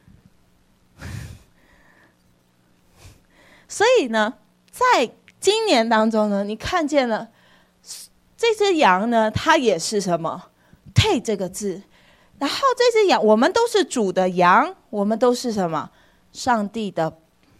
所以呢在今年当中呢，你看见了这只羊呢，它也是什么 Take 这个字，然后这只羊我们都是主的羊，我们都是什么上帝的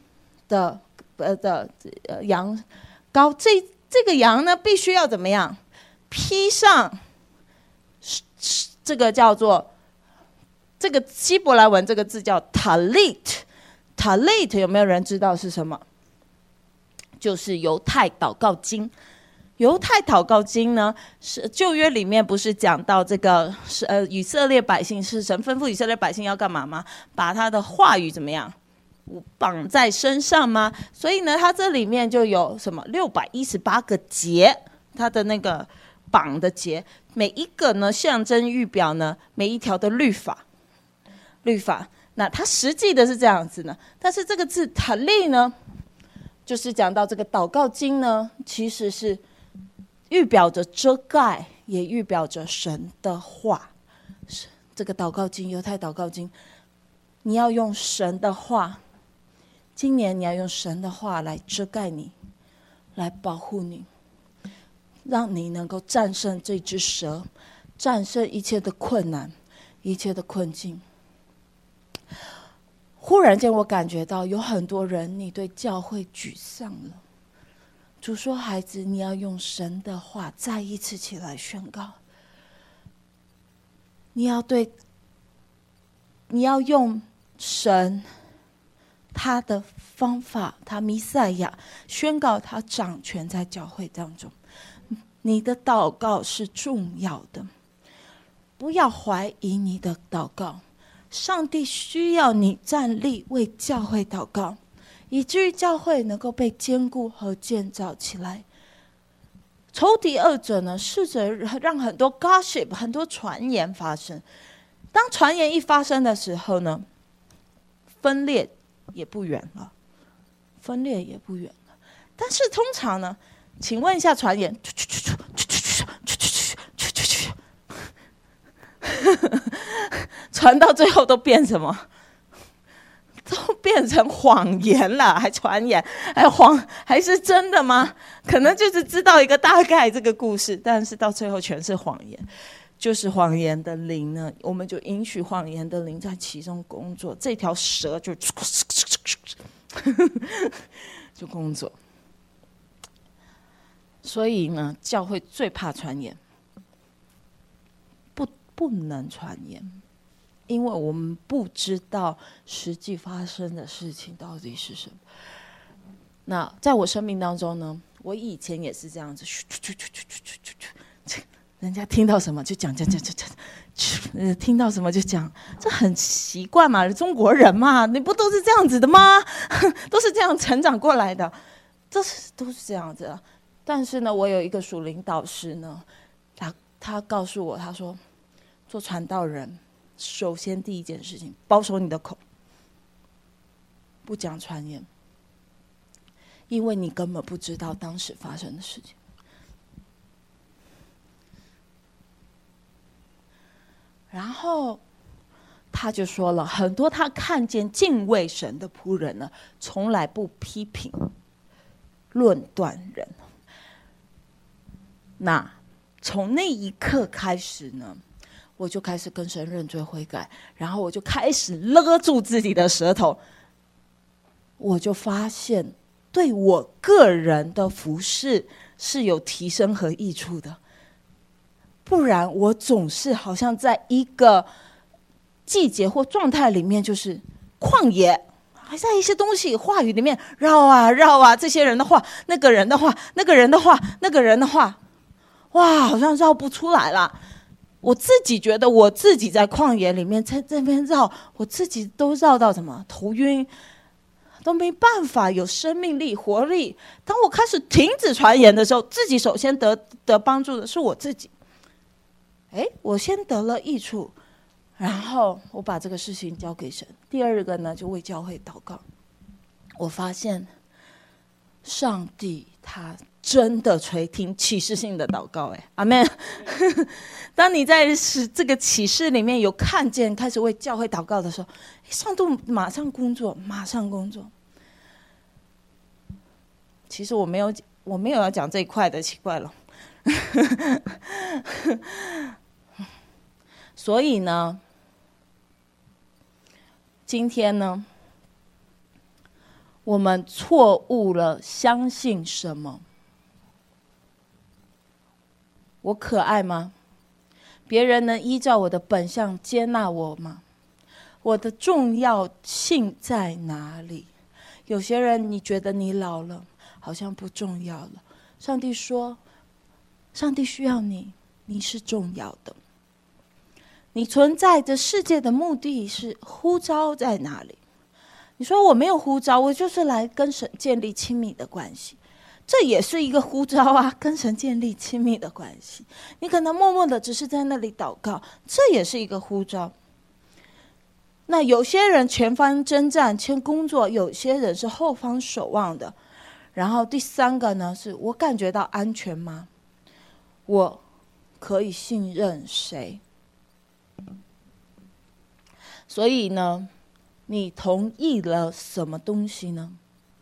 羊羔。这个羊呢必须要怎么样披上这个叫做这个希伯来文这个字叫 Talit。 有没有人知道是什么？就是犹太祷告经。犹太祷告经呢，是旧约里面不是讲到这个以色列百姓是神吩咐以色列百姓要干嘛吗？把他的话语怎么样绑在身上吗？所以呢它这里面就有什么618个节，它的那个绑的节，每一个呢象征预表呢每一条的律法。那它实际的是这样子呢，但是这个字塔利呢，就是讲到这个祷告经呢，其实是预表着遮盖，也预表着神的话。这个祷告经，犹太祷告经，你要用神的话，今年你要用神的话来遮盖你，来保护你，让你能够战胜这只蛇，战胜一切的困难，一切的困境。忽然间我感觉到有很多人你对教会沮丧了。主说孩子，你要用神的话再一次起来宣告，你要用神他的方法，他弥赛亚宣告他掌权在教会当中。你的祷告是重要的，不要怀疑你的祷告，上帝需要你站立为教会祷告，以至于教会能够被坚固和建造起来。仇敌恶者呢，试着让很多 gossip 很多传言发生。当传言一发生的时候呢，分裂也不远了。但是通常呢，请问一下传言传到最后都变什么？都变成谎言了，还传言，还是真的吗？可能就是知道一个大概这个故事，但是到最后全是谎言。就是谎言的灵呢，我们就允许谎言的灵在其中工作，这条蛇就就工作。所以呢，教会最怕传言，不能传言，因为我们不知道实际发生的事情到底是什么。那在我生命当中呢，我以前也是这样子，人家听到什么就讲，听到什么就讲，这很习惯嘛，中国人嘛，你不都是这样子的吗？都是这样成长过来的，都是这样子。但是呢，我有一个属灵导师呢，他告诉我，他说，做传道人，首先第一件事情，保守你的口，不讲传言，因为你根本不知道当时发生的事情。然后他就说了很多，他看见敬畏神的仆人呢，从来不批评、论断人。那从那一刻开始呢，我就开始跟神认罪悔改，然后我就开始勒住自己的舌头。我就发现，对我个人的服事是有提升和益处的。不然我总是好像在一个季节或状态里面，就是旷野，还在一些东西话语里面绕啊绕啊，这些人的话，那个人的话，那个人的话，那个人的话，哇，好像绕不出来了。我自己觉得我自己在旷野里面，在这边绕，我自己都绕到什么头晕，都没办法有生命力活力。当我开始停止传言的时候，自己首先得帮助的是我自己。我先得了益处，然后我把这个事情交给神。第二个呢，就为教会祷告。我发现上帝他真的垂听启示性的祷告，阿们。当你在这个启示里面有看见，开始为教会祷告的时候，上帝马上工作，马上工作。其实我没有要讲这一块的，奇怪了。所以呢，今天呢，我们错误了相信什么？我可爱吗？别人能依照我的本相接纳我吗？我的重要性在哪里？有些人你觉得你老了，好像不重要了。上帝说，上帝需要你，你是重要的。你存在这世界的目的是呼召在哪里？你说我没有呼召，我就是来跟神建立亲密的关系，这也是一个呼召啊，跟神建立亲密的关系。你可能默默的只是在那里祷告，这也是一个呼召。那有些人前方征战前工作，有些人是后方守望的。然后第三个呢，是我感觉到安全吗？我可以信任谁？所以呢，你同意了什么东西呢？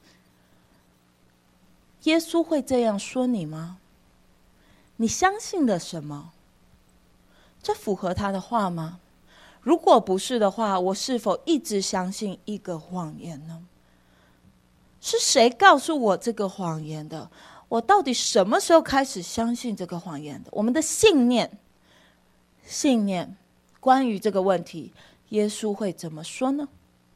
耶稣会这样说你吗？你相信了什么？这符合他的话吗？如果不是的话，我是否一直相信一个谎言呢？是谁告诉我这个谎言的？我到底什么时候开始相信这个谎言的？我们的信念关于这个问题，耶稣会怎么说呢？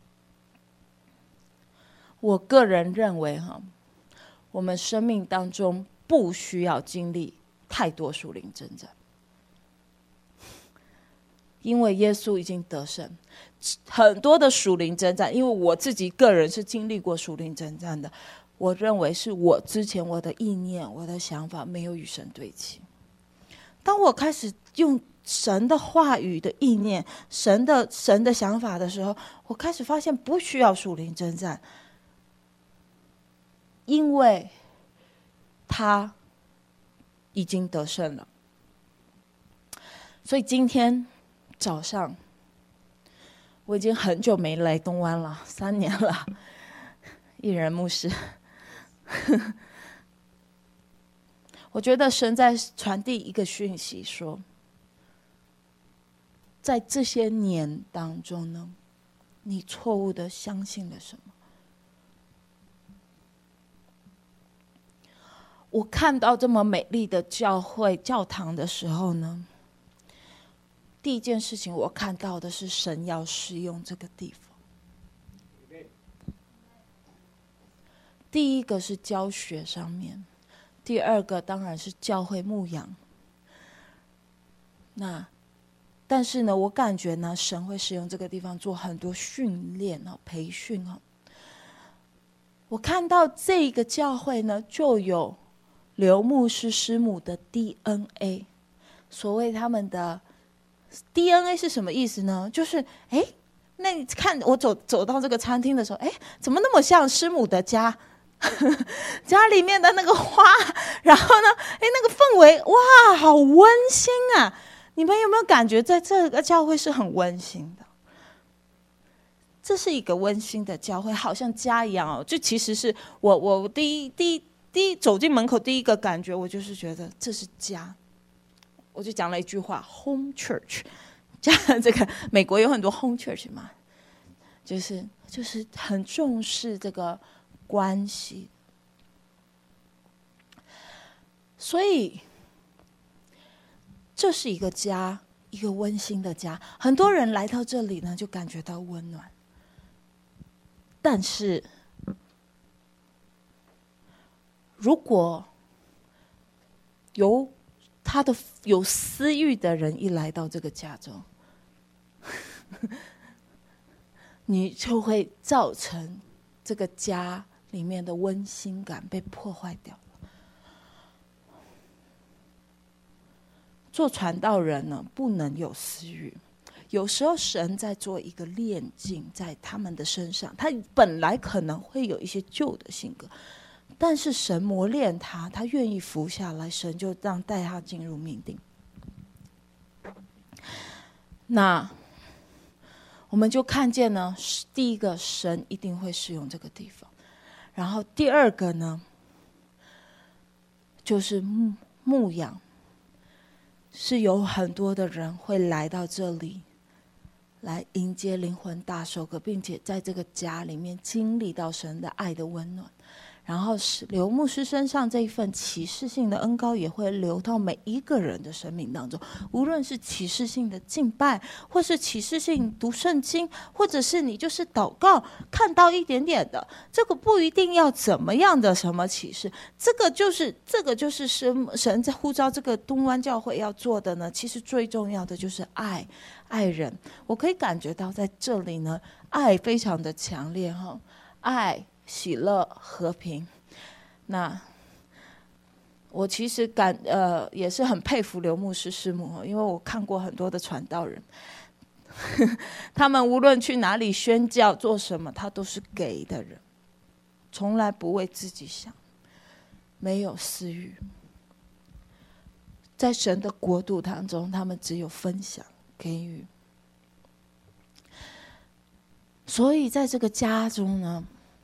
我个人认为我们生命当中不需要经历太多属灵征战，因为耶稣已经得胜。很多的属灵征战，因为我自己个人是经历过属灵征战的，我认为是我之前我的意念、我的想法没有与神对齐。当我开始用神的话语的意念、神的想法的时候，我开始发现不需要属灵征战，因为他已经得胜了。所以今天早上我已经很久没来东湾了，3年了。艺人牧师，我觉得神在传递一个讯息说，在这些年当中呢，你错误的相信了什么？我看到这么美丽的教会教堂的时候呢，第一件事情我看到的是神要使用这个地方。第一个是教学上面，第二个当然是教会牧养。但是呢，我感觉呢，神会使用这个地方做很多训练培训。我看到这个教会呢，就有刘牧师师母的 DNA。所谓他们的 DNA 是什么意思呢？就是那你看我走到这个餐厅的时候，怎么那么像师母的家？家里面的那个花，然后呢，那个氛围，哇，好温馨啊！你们有没有感觉在这个教会是很温馨的？这是一个温馨的教会，好像家一样就其实是我第一走进门口第一个感觉，我就是觉得这是家。我就讲了一句话 ，home church。这个美国有很多 home church 嘛，就是很重视这个关系。所以这是一个家，一个温馨的家。很多人来到这里呢，就感觉到温暖。但是如果有私欲的人一来到这个家中，你就会造成这个家里面的温馨感被破坏掉。做传道人呢，不能有私欲。有时候神在做一个炼净在他们的身上，他本来可能会有一些旧的性格，但是神磨练他，他愿意服下来，神就让带他进入命定。那我们就看见呢，第一个，神一定会使用这个地方。然后第二个呢，就是牧养，是有很多的人会来到这里，来迎接灵魂大收割，并且在这个家里面经历到神的爱的温暖。然后刘牧师身上这一份启示性的恩膏也会流到每一个人的生命当中，无论是启示性的敬拜，或是启示性读圣经，或者是你就是祷告看到一点点的，这个不一定要怎么样的什么启示，这个就是神在呼召这个东湾教会要做的呢。其实最重要的就是爱人。我可以感觉到在这里呢，爱非常的强烈爱、喜乐、和平。那我其实也是很佩服刘牧师师母，因为我看过很多的传道人，他们无论去哪里宣教做什么，他都是给的人，从来不为自己想，没有私欲。在神的国度当中，他们只有分享给予。所以在这个家中呢，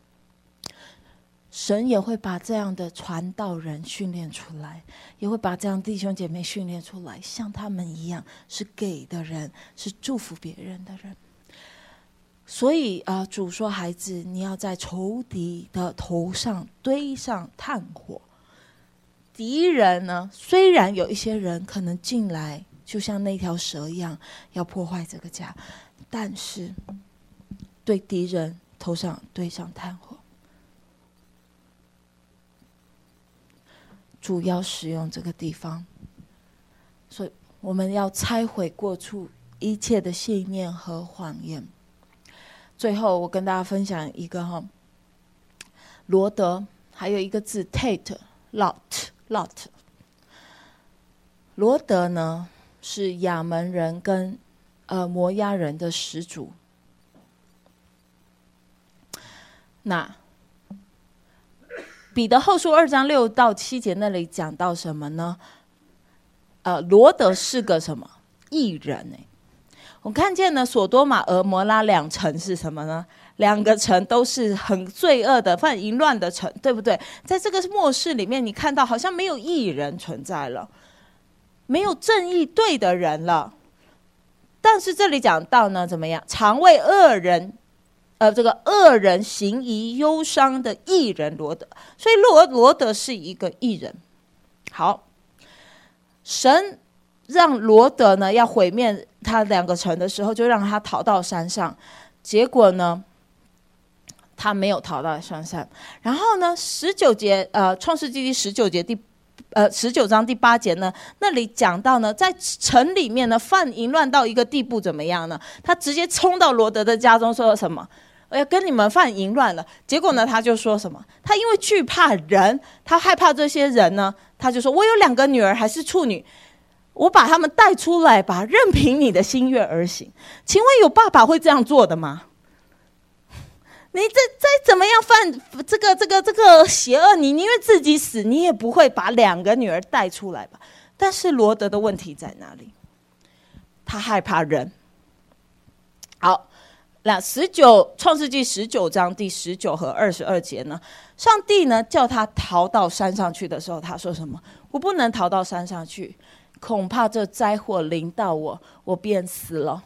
神也会把这样的传道人训练出来，也会把这样弟兄姐妹训练出来，像他们一样是给的人，是祝福别人的人。所以主说，孩子，你要在仇敌的头上堆上炭火。敌人呢，虽然有一些人可能进来就像那条蛇一样要破坏这个家，但是对敌人头上堆上炭火。主要使用这个地方，所以我们要拆毁过去一切的信念和谎言。最后我跟大家分享一个罗德，还有一个字 Tate Lot。罗德呢是亚门人跟摩押人的始祖。那彼得后书2章6到7节那里讲到什么呢？罗德是个什么义人我看见呢，所多玛、俄摩拉两城是什么呢？两个城都是很罪恶的、犯淫乱的城，对不对？在这个末世里面，你看到好像没有义人存在了，没有正义对的人了。但是这里讲到呢，怎么样？常为恶人，这个恶人行疑忧伤的义人罗得，所以罗得是一个义人。好，神让罗得呢要毁灭他两个城的时候，就让他逃到山上。结果呢，他没有逃到山上。然后呢，19节，创世纪第19节19章第8节呢，那里讲到呢，在城里面呢，犯淫乱到一个地步，怎么样呢？他直接冲到罗得的家中，说什么？我要跟你们犯淫乱了。结果呢，他就说什么？他因为惧怕人，他害怕这些人呢，他就说：我有2个女儿还是处女，我把他们带出来吧，任凭你的心愿而行。请问有爸爸会这样做的吗？你再怎么样犯这个邪恶，你宁愿自己死，你也不会把2个女儿带出来吧？但是罗得的问题在哪里？他害怕人。好，那创世纪19章第19和22节呢？上帝呢叫他逃到山上去的时候，他说什么？我不能逃到山上去，恐怕这灾祸临到我，我便死了。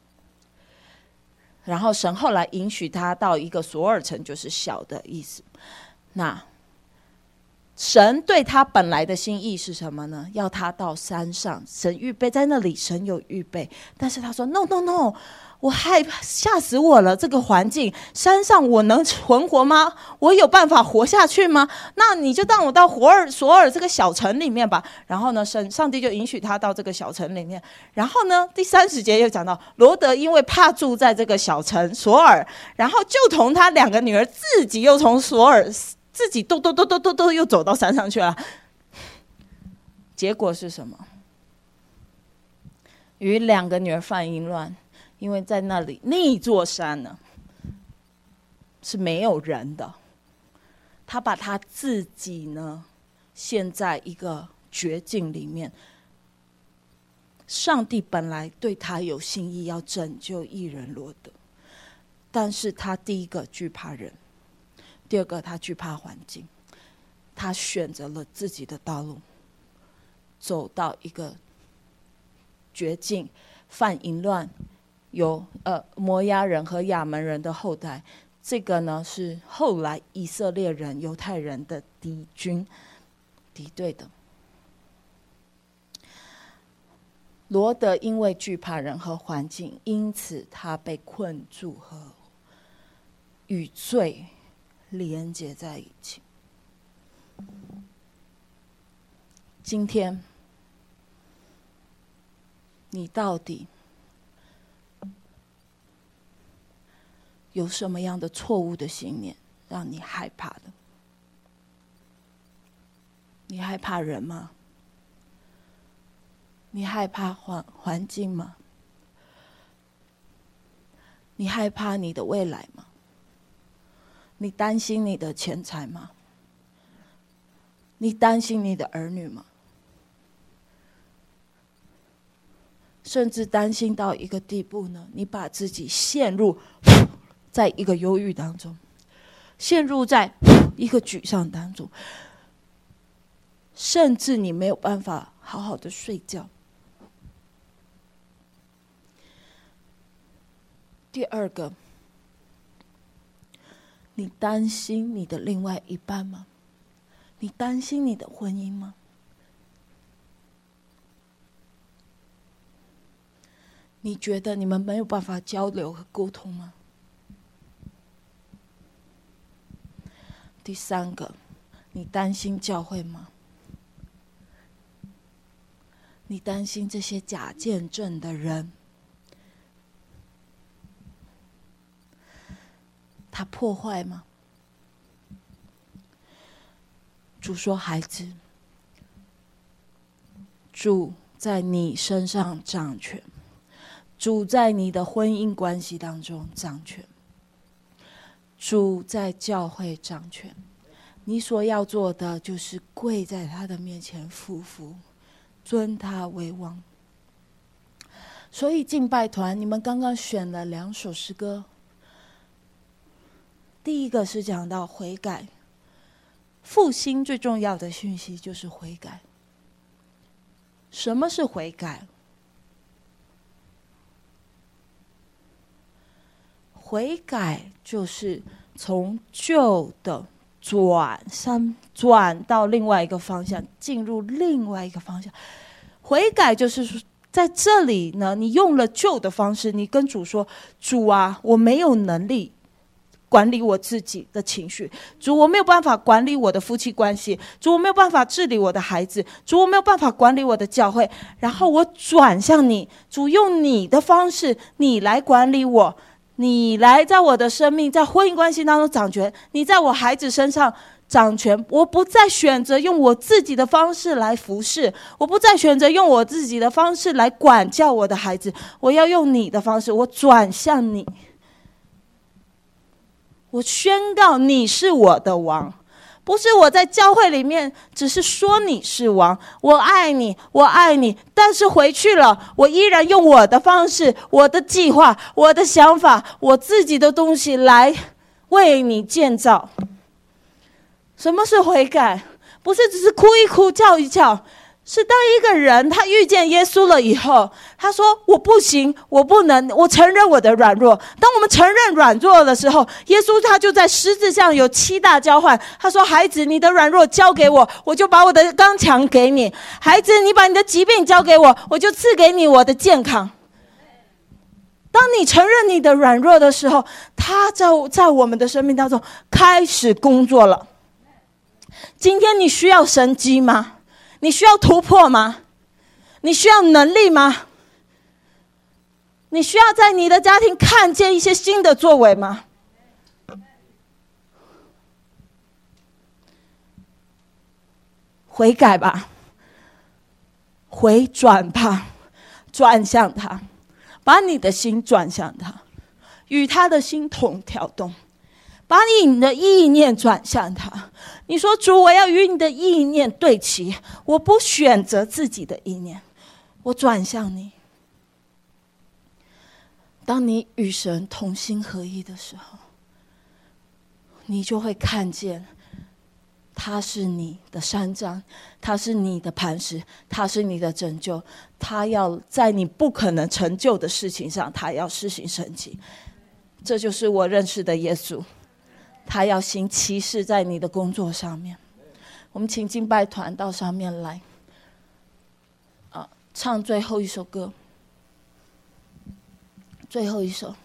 然后神后来允许他到一个索尔城，就是小的意思。那神对他本来的心意是什么呢？要他到山上，神预备在那里，神有预备。但是他说 no， 我害怕，吓死我了！这个环境，山上我能存活吗？我有办法活下去吗？那你就让我到索尔这个小城里面吧。然后呢，上帝就允许他到这个小城里面。然后呢，第30节又讲到，罗得因为怕住在这个小城索尔，然后就同他2个女儿自己又从索尔自己都又走到山上去了。结果是什么？与2个女儿犯淫乱。因为在那座山呢是没有人的，他把他自己呢陷在一个绝境里面。上帝本来对他有心意要拯救义人罗得，但是他第一个惧怕人，第二个他惧怕环境，他选择了自己的道路，走到一个绝境，犯淫乱，有摩押人和亚门人的后代。这个呢是后来以色列人犹太人的敌军敌对的。罗得因为惧怕人和环境，因此他被困住和与罪连结在一起。今天你到底有什么样的错误的信念让你害怕的？你害怕人吗？你害怕环境吗？你害怕你的未来吗？你担心你的钱财吗？你担心你的儿女吗？甚至担心到一个地步呢，你把自己陷入在一个忧郁当中，陷入在一个沮丧当中，甚至你没有办法好好的睡觉。第二个，你担心你的另外一半吗？你担心你的婚姻吗？你觉得你们没有办法交流和沟通吗？第三个，你担心教会吗？你担心这些假见证的人，他破坏吗？主说，孩子，主在你身上掌权，主在你的婚姻关系当中掌权，主在教会掌权。你所要做的就是跪在他的面前匍匐，尊他为王。 所以敬拜团，你们刚刚选了2首诗歌，第一个是讲到悔改，复兴最重要的讯息就是悔改。什么是悔改？悔改就是从旧的转到另外一个方向，进入另外一个方向。悔改就是说，在这里呢，你用了旧的方式，你跟主说：主啊，我没有能力管理我自己的情绪，主，我没有办法管理我的夫妻关系，主，我没有办法治理我的孩子，主，我没有办法管理我的教会，然后我转向你，主，用你的方式，你来管理我，你来在我的生命，在婚姻关系当中掌权，你在我孩子身上掌权，我不再选择用我自己的方式来服侍，我不再选择用我自己的方式来管教我的孩子，我要用你的方式，我转向你，我宣告你是我的王，不是我在教会里面只是说你是王，我爱你，我爱你，但是回去了，我依然用我的方式，我的计划，我的想法，我自己的东西来为你建造。什么是悔改？不是只是哭一哭叫一叫，是当一个人他遇见耶稣了以后，他说我不行，我不能，我承认我的软弱。当我们承认软弱的时候，耶稣他就在十字上有7大交换，他说孩子，你的软弱交给我，我就把我的刚强给你，孩子，你把你的疾病交给我，我就赐给你我的健康。当你承认你的软弱的时候，他在我们的生命当中开始工作了。今天你需要神迹吗？你需要突破吗？你需要能力吗？你需要在你的家庭看见一些新的作为吗？悔改吧，回转吧，转向他，把你的心转向他，与他的心同跳动，把你的意念转向他。你说主，我要与你的意念对齐，我不选择自己的意念，我转向你。当你与神同心合一的时候，你就会看见他是你的山杖，他是你的磐石，他是你的拯救，他要在你不可能成就的事情上，他要施行神迹。这就是我认识的耶稣，他要行奇事在你的工作上面。我们请敬拜团到上面来，唱最后一首歌，最后一首。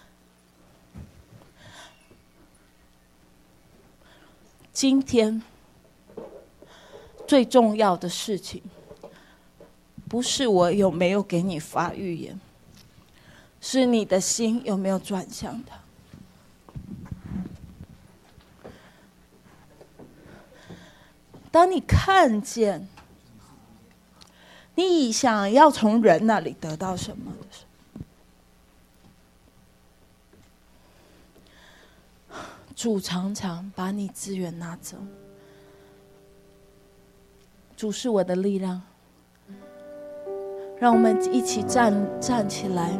今天最重要的事情，不是我有没有给你发预言，是你的心有没有转向他。当你看见你想要从人那里得到什么的时候，主常常把你资源拿走。主是我的力量。让我们一起站起来。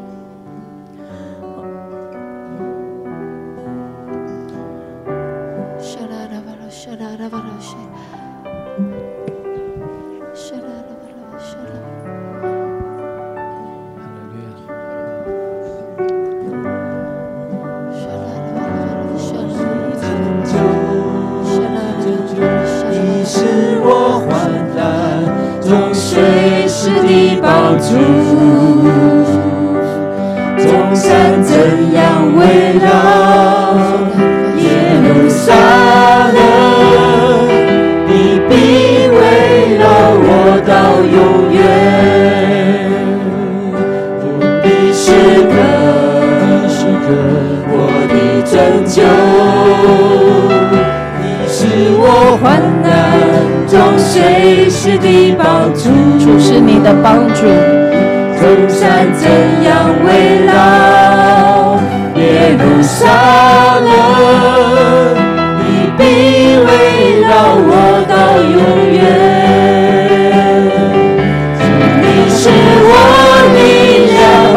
你是我患难中随时的帮助，众山怎样围绕耶路撒冷，你必围绕我到永远。我必是个我的拯救，你是我患难中随时的帮助。 主是你的帮助， 众山怎样围绕耶路撒冷，你必围绕我到永远。你是我力量，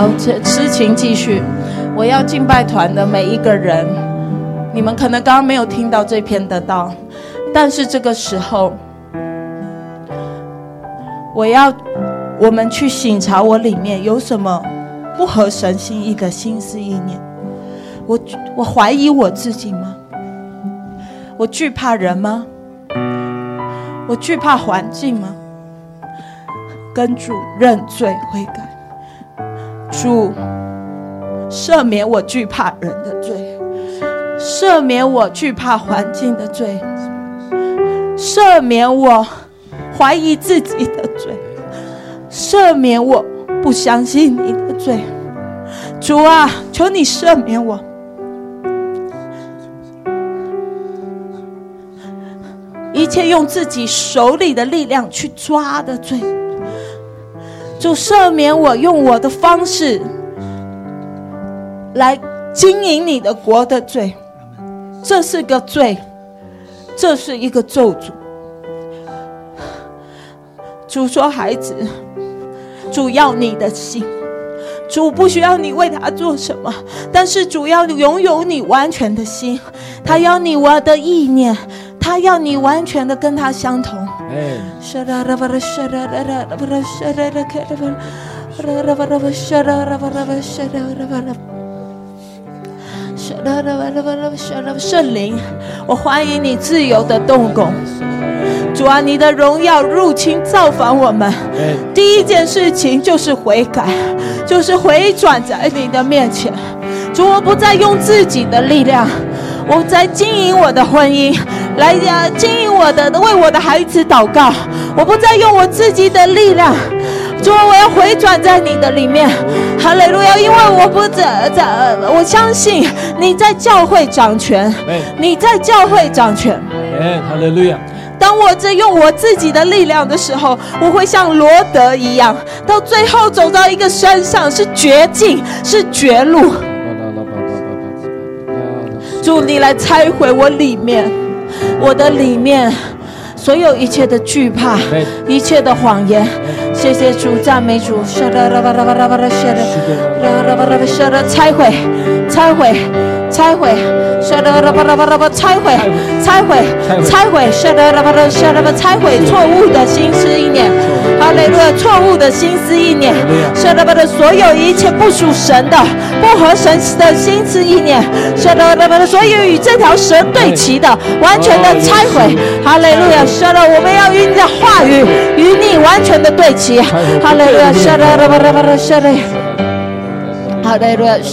好，诗情继续。我要敬拜团的每一个人，你们可能刚刚没有听到这篇的道，但是这个时候，我们去省察我里面有什么不合神心意的心思意念。我怀疑我自己吗？我惧怕人吗？我惧怕环境吗？跟主认罪悔改，主赦免我惧怕人的罪，赦免我惧怕环境的罪，赦免我怀疑自己的罪，赦免我不相信你的罪。主啊，求你赦免我。一切用自己手里的力量去抓的罪，主赦免我用我的方式来经营你的国的罪，这是个罪，这是一个咒诅。主说，孩子，主要你的心，主不需要你为他做什么，但是主要拥有你完全的心，他要你我的意念，他要你完全的跟他相同。圣灵，我欢迎你自由的动工。主啊，你的荣耀入侵造访我们，第一件事情就是悔改，就是回转在你的面前。主，我不再用自己的力量，我在经营我的婚姻，来经营为我的孩子祷告，我不再用我自己的力量。主，我要回转在你的里面。哈利路亚！因为我相信你在教会掌权，你在教会掌权。 哈利路亚！ 当我在用我自己的力量的时候，我会像罗德一样，到最后走到一个山上，是绝境，是绝路。主，你来拆毁我里面，我的里面所有一切的惧怕，一切的谎言。谢谢主，赞美主。拆毁，拆毁，拆毁，拆毁，拆毁，拆毁，拆毁错误的心思意念。哈利路亚！错误的心思意念，所有一切不属神的、不合神的心思意念，所有与这条蛇对齐的，完全的拆毁。哈利路亚！我们要与你的话语与你完全的对齐。哈利路亚！哈利路亚！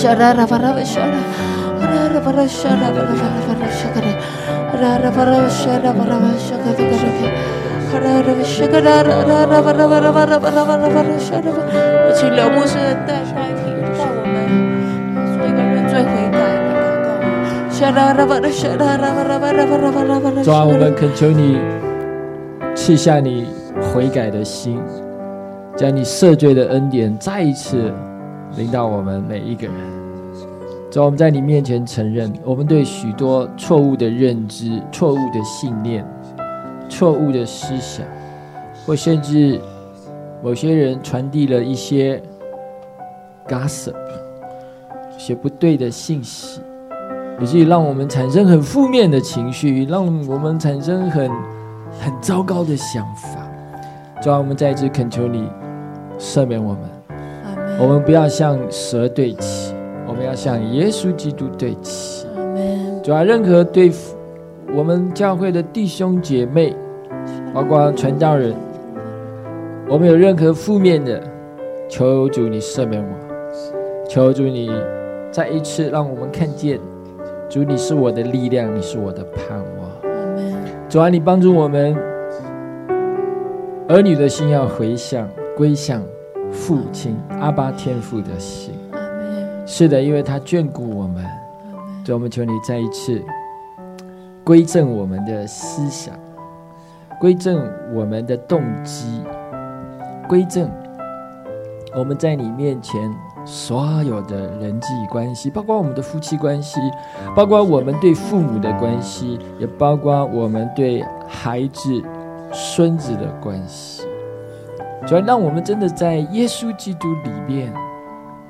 我请刘牧师带我们做一个认罪悔改的祷告。 主啊，我们恳求你赐下你悔改的心，将你赦罪的恩典再一次临到我们每一个人。主啊，我们在你面前承认，我们对许多错误的认知、错误的信念、错误的思想，或甚至某些人传递了一些 gossip， 一些不对的信息，以至于让我们产生很负面的情绪，让我们产生很糟糕的想法。主啊，我们再一次恳求你赦免我们，我们不要向蛇对齐，我们要向耶稣基督对齐。主啊，任何对我们教会的弟兄姐妹，包括传道人，我们有任何负面的，求主你赦免我，求主你再一次让我们看见，主你是我的力量，你是我的盼望。主啊，你帮助我们儿女的心要回向归向父亲阿爸天父的心。是的，因为他眷顾我们。主，我们求你再一次归正我们的思想，归正我们的动机，归正我们在你面前所有的人际关系，包括我们的夫妻关系，包括我们对父母的关系，也包括我们对孩子孙子的关系。主要让我们真的在耶稣基督里面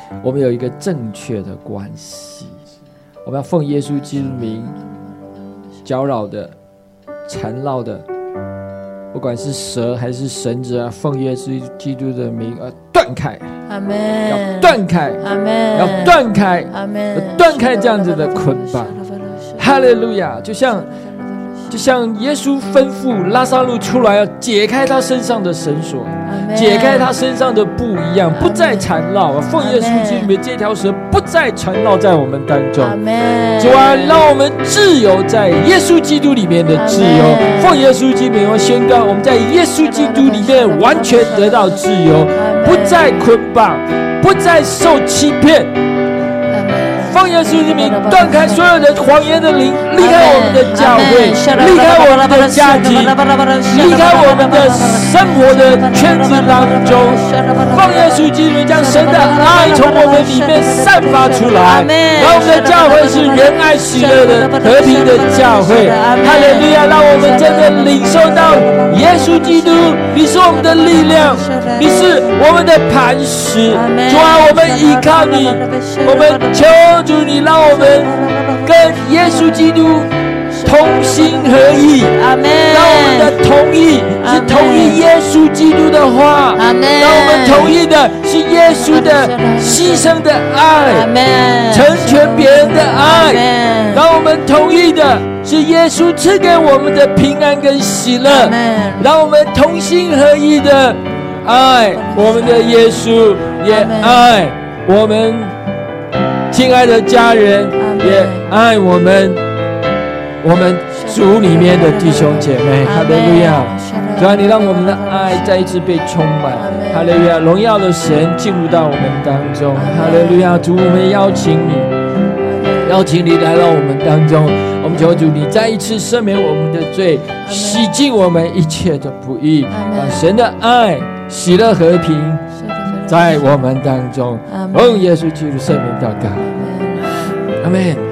我们有一个正确的关系。我们要奉耶稣基督名，搅扰的、缠绕的，不管是蛇还是绳子啊，奉耶稣基督的名而断开。 阿们， 要断开， 阿们， 要断开， 阿们， 断开这样子的捆绑。哈利路亚！就像耶稣吩咐拉撒路出来，要解开他身上的绳索，解开他身上的布一样，不再缠绕。奉耶稣基督的这条蛇不再缠绕在我们当中。主啊，让我们自由在耶稣基督里面的自由。奉耶稣基督名，我宣告，我们在耶稣基督里面完全得到自由，不再捆绑，不再受欺骗。奉耶稣的名，断开所有的谎言的灵，离开我们的教会，离开我们的家庭，离开我们的生活的圈子当中。奉耶稣基督将神的爱从我们里面散发出来，让我们的教会是仁爱喜乐的和平的教会。哈利路亚！让我们真的领受到耶稣基督，你是我们的力量，你是我们的磐石。主啊，我们依靠你，我们求主你让我们跟耶稣基督同心合意，让我们的同意是同意耶稣基督的话，让我们同意的是耶稣的牺牲的爱，成全别人的爱，让我们同意的是耶稣赐给我们的平安跟喜乐，让我们同心合意的爱我们的耶稣，也爱我们亲爱的家人，也爱我们主里面的弟兄姐妹。哈利路亚！主啊，你让我们的爱再一次被充满。哈利路亚！荣耀的神进入到我们当中。哈利路亚！主，我们邀请你来到我们当中。我们求主你再一次赦免我们的罪，洗净我们一切的不义，把神的爱、喜乐、和平在我们当中。奉耶稣基督圣名祷告，阿们。